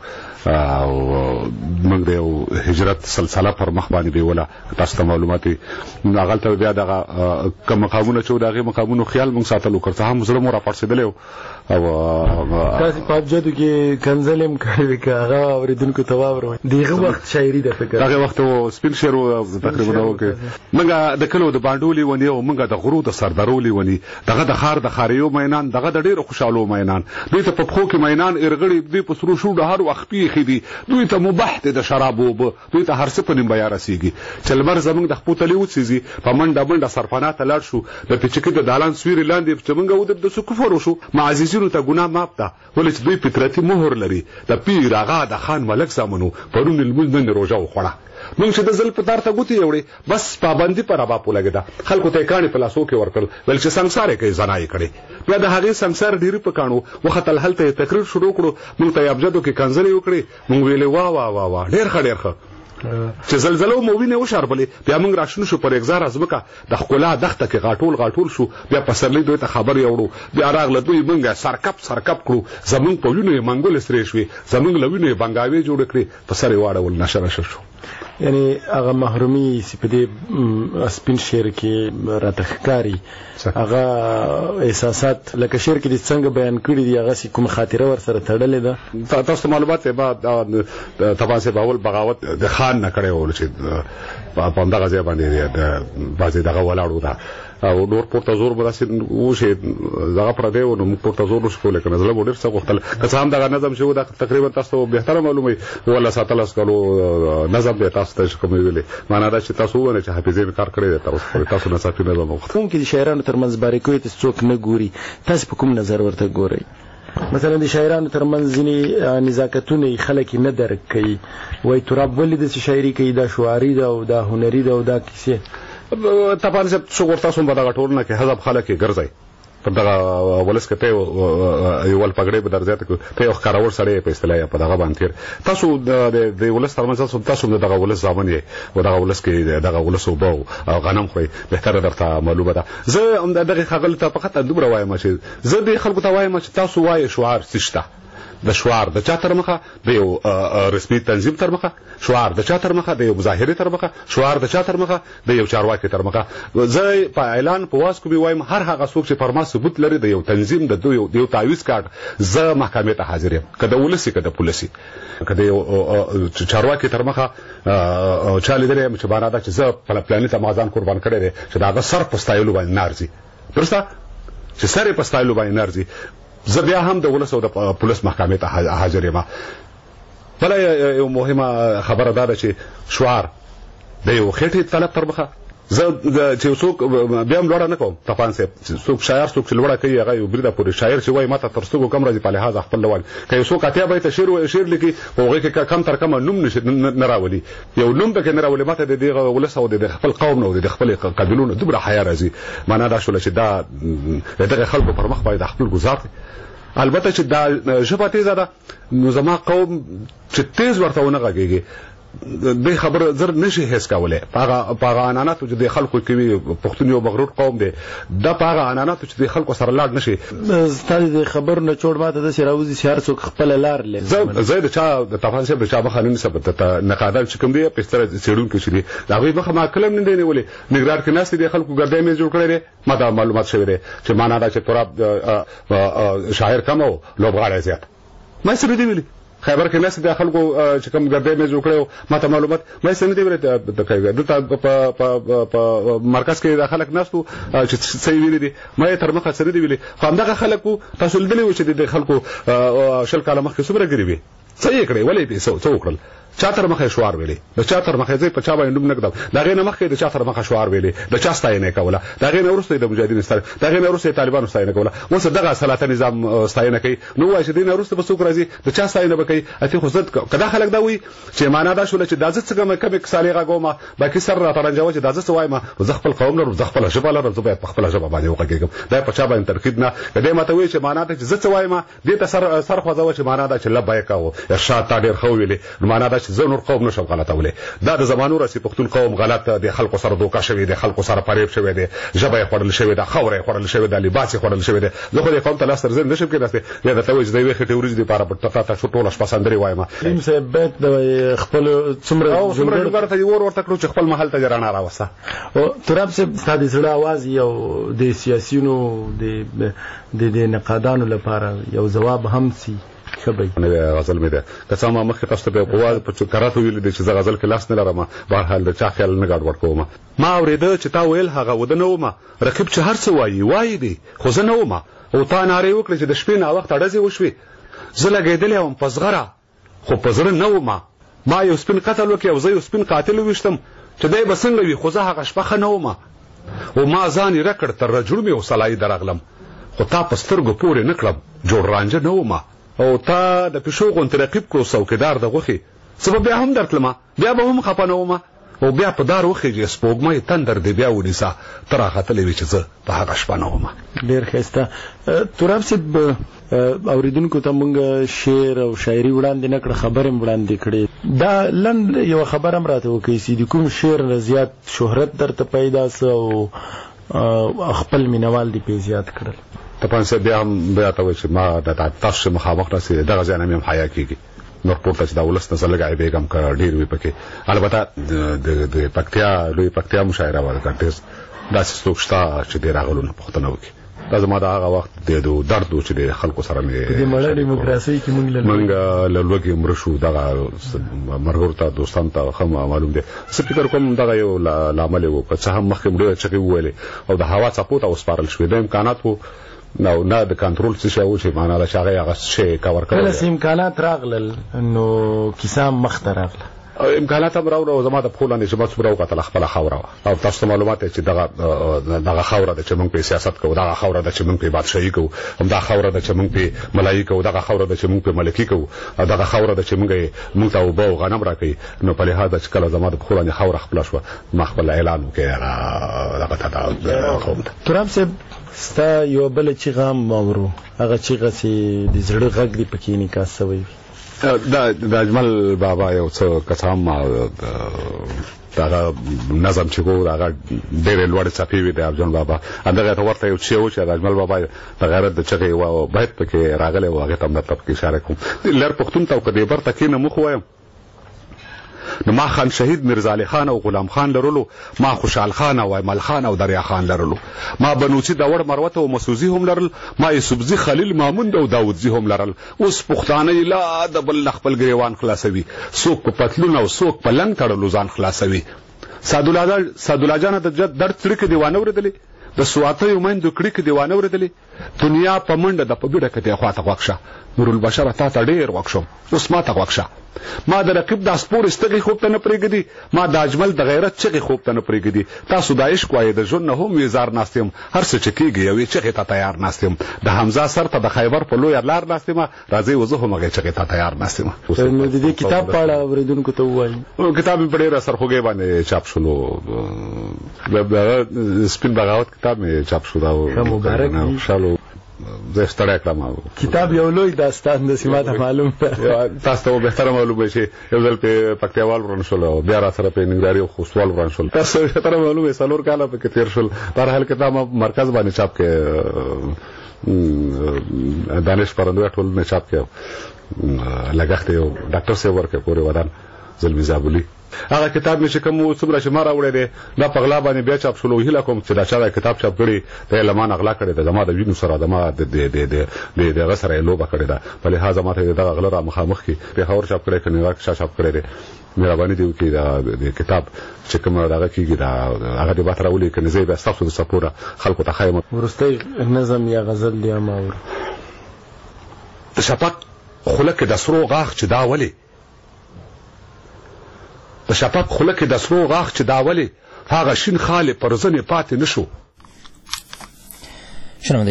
او موږ د هجرت سلسله پر مخ باندې دیوله تاسو ته معلومات هغه ته بیا دغه کوم مقامونه چې دغه مقامونو خیال موږ ساتلو کړ هم زړه مو را پړسېدل او تاسو په جدو کې کنزلم کوي که هغه اوریدونکو ته واورو دغه وخت شاعري د فکر دغه وخت سپین شعر تقریبا وکړ. موږ د کلو د باندولي ونی او موږ د غرو د سردارولي ونی دغه د خار د خاریو مینان دغه د ډیرو خوشاله مینان دوی ته په خو کې مینان ارغړي دوی په سرو شو د هر وخت پیخي دي دوی ته مباح د شرابو دوی ته هر څه په نیم بیا رسیږي. چلمر زمونږ د خپوتلی وڅيزي په منډه منډه سرپانا ته لاړ شو د پچکې د دالان سویری لاندې چې موږ ود د سکفور شو معززینو ته ګناه ماپ ده ولې چې دوی فطرتي مهر لري. د پیر آغا د خان ملک زمونو پرون المز نن روزه وخوړه موږ چې د زل په تار ته ګوتی وړي بس پابندي پر ابا پولګه خلکو ته کاني په لاسو کې ورکل ول چې سمساره کې زنای کړي بیا د هغه سمسار ډیری په کانو وختل هلته تقریر شروع کړو موږ ته ابجدو کې کنځلې وکړي موږ ویلې وا وا وا وا ډیر خډیر خ چې زلزلو مو وینې وشاربلې بیا موږ راشنو شو پر اگزار ازمکه د خپل دغه کې غاټول غاټول شو بیا پسرلې دوی ته خبر یوړو بیا راغله دوی موږ سرکپ سرکپ کړو زمونږ په وینې منګول سره شوې زمونږ لوینې بنگاوي جوړ کړې په سره واړول نشره شو. یعنی هغه محرومي سپدې سپین شعر کې راته ښکاری هغه احساسات لکه شعر کې د څنګه بیان کړی دی هغه کوم خاطره ور سره تړلې ده. تاسو معلومات به بعد تباسه باول بغاوت د خان نه کړي ول چې په اندازه ځای باندې د بازي دغه ولاړو ده او نور پورته زور براسي وشه دغه پر دی نو پورته زور شو لیکن زله ډیر څه غوښتل که هم دغه نظم شو د تقریبا تاسو به تر معلومه ولا ساتلس کلو نظم به تاسو ته کوم ویلې معنا دا چې تاسو ونه چې حافظین کار کړی تاسو تاسو نه صافي نظم وخت کوم کې شاعرانو ترمنځ باریکوي تاسو څوک نه ګوري تاسو په کوم نظر ورته ګورئ؟ مثلا د شاعرانو ترمنځ ځینې نزاکتونه خلک نه درک کوي وای تراب ولې د شاعري کوي دا شعاري ده او دا هنري ده او دا کیسه تپان صاحب څو ورته سم بدغه ټولنه کې حزب خلک ګرځي په دغه ولس کې ته یو ول پګړې به درځي ته یو ښکارور سړی په اصطلاح په دغه باندې تاسو د ولس ترمنځ تاسو دغه ولس ځامن یې او دغه ولس کې دغه ولس وبو او غنم خوري به تر درته معلومه ده. زه دغه خغل ته فقط دومره وایم چې زه د خلکو ته وایم چې تاسو وایي شعار سشته د شعار د چا تر مخه د یو رسمي تنظیم تر مخه شعار د چا تر مخه د یو مظاهره تر مخه شعار د چا تر مخه د یو چارواکي تر مخه زه په اعلان په واس کې وایم هر هغه څوک چې پر ما ثبوت لري د یو تنظیم د یو د یو تعویض کارت زه محکمې ته حاضر یم کده ولسی کده پولیسي کده یو چارواکي تر مخه چالي درې چې باندې دا چې زه په پلاني ته مازان قربان کړی دی چې دا سر پستایلو باندې نارځي درسته چې سر پستایلو باندې نارځي زه بیا هم د ولس او د پولیس محکمې ته حاضر یم. بله یو مهمه خبره دا ده چې شعار د یو خېټې طلب تر مخه زه چې څوک بیا هم لوړه نه کوم طپان صاحب څوک شاعر څوک چې لوړه کوي هغه یو بریده پورې شاعر چې وایي ماته تر څوک کم راځي په لحاظ خپل لوړ که یو څوک اتیا بیت شعر شعر لیکي په هغه کې کم تر کم نوم نه راولي یو نوم پکې نه راولي ماته د دې ولس او د خپل قوم نه او د خپل قبیلونو دومره حیا راځي معنا دا شول چې دا دغه خلکو پر مخ باید خپل گزار البته چې دا ژبه تیزه ده نو زما قوم چې تیز ورته ونه غږیږي د خبر زر نشي هیڅ کولای پاغه پاغه انانات چې د خلکو کوي پښتون یو مغرور قوم دی د پاغه انانات چې د خلکو سره لاړ نشي ستاسو د خبر نه چوڑ ماته د سراوزي شهر څوک خپل لار لې زه زه د چا د طبعا صاحب د چا مخانین ثبت ته نقادان چې کوم دی په ستر سیډون کې شری دا غوي مخه ما کلم نه دی نیولې نګرار کې ناس دي خلکو ګرځې مې جوړ کړی ما دا معلومات شوی دی چې معنا دا چې تراب شاعر کم او لوبغاړی زیات ما سره دی ویلي خبر کې ناس د خلکو چې کوم ګرځې مې جوړ کړو ماته معلومات مې سن دي ورته د کوي دلته په مرکز کې د خلک ناستو چې صحیح ویلي دي مې تر مخه سره دي ویلي خو همدغه خلکو تاسو لیدلی و چې د خلکو شل کاله مخکې څومره ګریبي صحیح کړی ولې به څو څو کړل چا تر مخه شعار ویلي د چا تر مخه ځای په چا باندې نوم نکدم دا غي نه مخه د چا تر مخه شعار ویلي د چا ستاینه کوله دا غي نه ورسته د مجاهدین ستاره دا غي نه ورسته طالبانو ستاینه کوله وسه دغه سلاطه نظام ستاینه کوي نو وایي چې دین ورسته به څوک راځي د چا ستاینه وکړي اته خو زد کدا خلک دا وایي چې معنا دا شول چې د ځڅ کوم کوم کسالي غوما باقي سر را ترنجو چې د ځڅ وایم زه خپل قوم نه زه خپل ژبه لرم زه په خپل ژبه باندې وکړم دا په چا باندې ترکید نه کله ماته وایي چې معنا دا چې زه وایم دې ته سر سر خوځو چې معنا دا چې لبیک او ارشاد تا ډیر خو ویلي معنا دا چې زه نور قوم نشم غلطه ولې دا د زمانو راسي پښتون قوم غلط د خلکو سره دوکا شوی دی خلکو سره پریب شوی دی ژبه خورل شوی دی خوره خورل شوی دی لباس خورل شوی دی زه خو د قوم ته لاس تر ځین نشم کېداسته یا د توې د وخت ورځ دی لپاره په تاته شټول شپسندري وایم ایم صاحب بیت د خپل څومره او څومره ورته دی ور ورته کړو چې خپل محل ته جرانه راوسته او تراب صاحب ستاسو سره आवाज یو د سیاسيونو د د نقادانو لپاره یو جواب هم سي خبري نه غزل مې ده که څه ما مخکې تاسو ته په واز په کراته ویل دي چې زه غزل کې لاس نه لرم بهر حال د چا خیال نه ګډ ورکوم ما اورېده چې تا ویل هغه ودنه ومه رقیب چې هر څه وایي وایي دي خو زه نه ومه او تا نارې وکړې چې د شپې نه وخت اړځي وشوي زه لګېدلې وم په زغره خو په زړه نه ومه ما یو سپین قتل وکړ او زه یو سپین قاتل وشتم چې دی به څنګه وي خو زه هغه شپه ښه نه ومه او ما ځان یې رکړ تر رجوع مې وسلای درغلم خو تا په سترګو پورې نه کړم جوړ رانجه نه ومه او تا د پښو غونټ رقیب کو څوکیدار د غوخي سبب بیا هم درتلم بیا به هم خپنوم او بیا په دار وخی چې سپوږمۍ تندر دی بیا ونیسا تر هغه تلې وی چې زه په هغه شپنوم ډیر ښه تراب سب اوریدونکو ته مونږ شعر او شاعري وړاندې نکړه خبرې وړاندې کړې دا لند یو خبر هم راته وکړي چې کوم شعر زیات شهرت درته پیدا سو او خپل مینوال دی په زیات کړل طبعا سه بیا هم بیا ته چې ما د تاسو مخامخ راسي دغه ځای نه هم حیا کیږي نور پورته چې دا ولست نه لګای بیګم کا ډیر وی پکې البته د د پکتیا لوی پکتیا مشاعره ورکړې دا څه څوکشتا چې ډیر غلونه پښتنه وکي دا زما دا هغه وخت د درد چې د خلکو سره نه د مړه دیموکراسي کې مونږ مونږ لږه مرشو دغه مرګور ته دوستان ته خو معلوم دي څه فکر کوم دغه یو لامل وو که څه هم مخکې مړه چې ویلې او د هوا څپو ته وسپارل شوې د امکانات وو نو نه د کنټرول څه شو چې معنا لا شغه هغه شی کور کړل کله امکانات راغلل نو کیسه مخ ته راغله امکانات هم راوړو زما د پخولانې چې مڅ برو کتل خپل خوره او تاسو معلومات چې دغه دغه خوره د چې موږ په سیاست کوو دغه خوره د چې موږ په بادشاہي کوو هم دا خوره د چې موږ په ملایي کوو دغه خوره د چې موږ په ملکی کوو او دغه خوره د چې موږ موږ ته وبو غنم راکې نو په لحاظ چې کله زما د پخولانې خوره خپل شو ما خپل اعلان وکړ دغه ته خو ترام صاحب ستا یو بل چې غام مورو هغه چې غسي د زړه غږ دی پکې نکاسوي دا د اجمل بابا یو څه قسم دغه نظم چې کو دغه ډېر لوړ صفي وي د افجن بابا اندغه ته ورته یو چې و چې اجمل بابا د غیرت د چغې او باید پکې راغلی و هغه ته مطلب کې اشاره کوم لر پښتون ته کدی برته کې نه مخ وایم نو ما خان شهید مرزا علي خان او غلام خان لرلو ما خوشحال خان او ایمل خان او دریا خان لرلو ما بنوچي د وړ مروته او مسوزي هم لرل ما یوسفزي خلیل مامون او داوودزي هم لرل اوس پښتانه لا د بل خپل ګریوان خلاصوي څوک په پتلون او څوک په لنګ تړلو ځان خلاصوي سعدالله سعدالله جان د درد څړي کې دیوانه ورېدلې د سواته یو مند کړي کې دیوانه ورېدلې دنیا په منډه د پبډه کې دی خواته وښه نور البشر ته تا ډېر وښم اوس ما ته وښه ما د رقیب د سپور استغي خوب ته نه پرېګدي ما د اجمل د غیرت چغي خوب ته نه پرېګدي تاسو د عشق وای د ژوند نه هم وزار ناستم هر څه چکیږي یو چغي ته تیار ناستم د حمزه سر ته د خیبر په لوی لار ناستم راځي وزه هم هغه چغي ته تیار ناستم نو د دې کتاب په اړه اوریدونکو ته وایي کتاب په ډېر اثر خوږی باندې چاپ شولو د سپین بغاوت کتاب می چاپ شو دا مبارک شالو زه ستړی کړم کتاب یو لوی داستان د سیمه معلوم تاسو ته به تر معلومه شي یو ځل په پکتیوال ورن شول بیا را سره په ننګرهار او خوستوال ورن شول تاسو ته تر معلومه سالور کاله په تیر شول پر حال کتاب مرکز باندې چاپ کې دانش پرندوی ټول نه چاپ کې لګښت یو ډاکټر سیو ورکه پورې ودان زلمی زابلی هغه کتاب چې کوم څومره چې ما راوړی دی دا په غلا باندې بیا چاپ شلو هیله کوم چې دا چا کتاب چاپ کړي د لمان اغلا کړي د زما د وینو سره د ما د د د د د غسر لوبه کړي دا په لحاظ ما ته دا غلا را مخامخ کی په خبر چاپ کړي کني راک چاپ کړي دی مهرباني دی چې دا د کتاب چې کوم دغه کیږي دا هغه د باتره ولي کني زی به تاسو د سپوره خلکو ته خیمه ورسته نظم یا غزل دی ما ور شپق خلک د سرو غاخ چې دا ولي د شپق خوله کې د سرو غاښ چې دا ولې هغه شین خالې پر ځنې پاتې نشو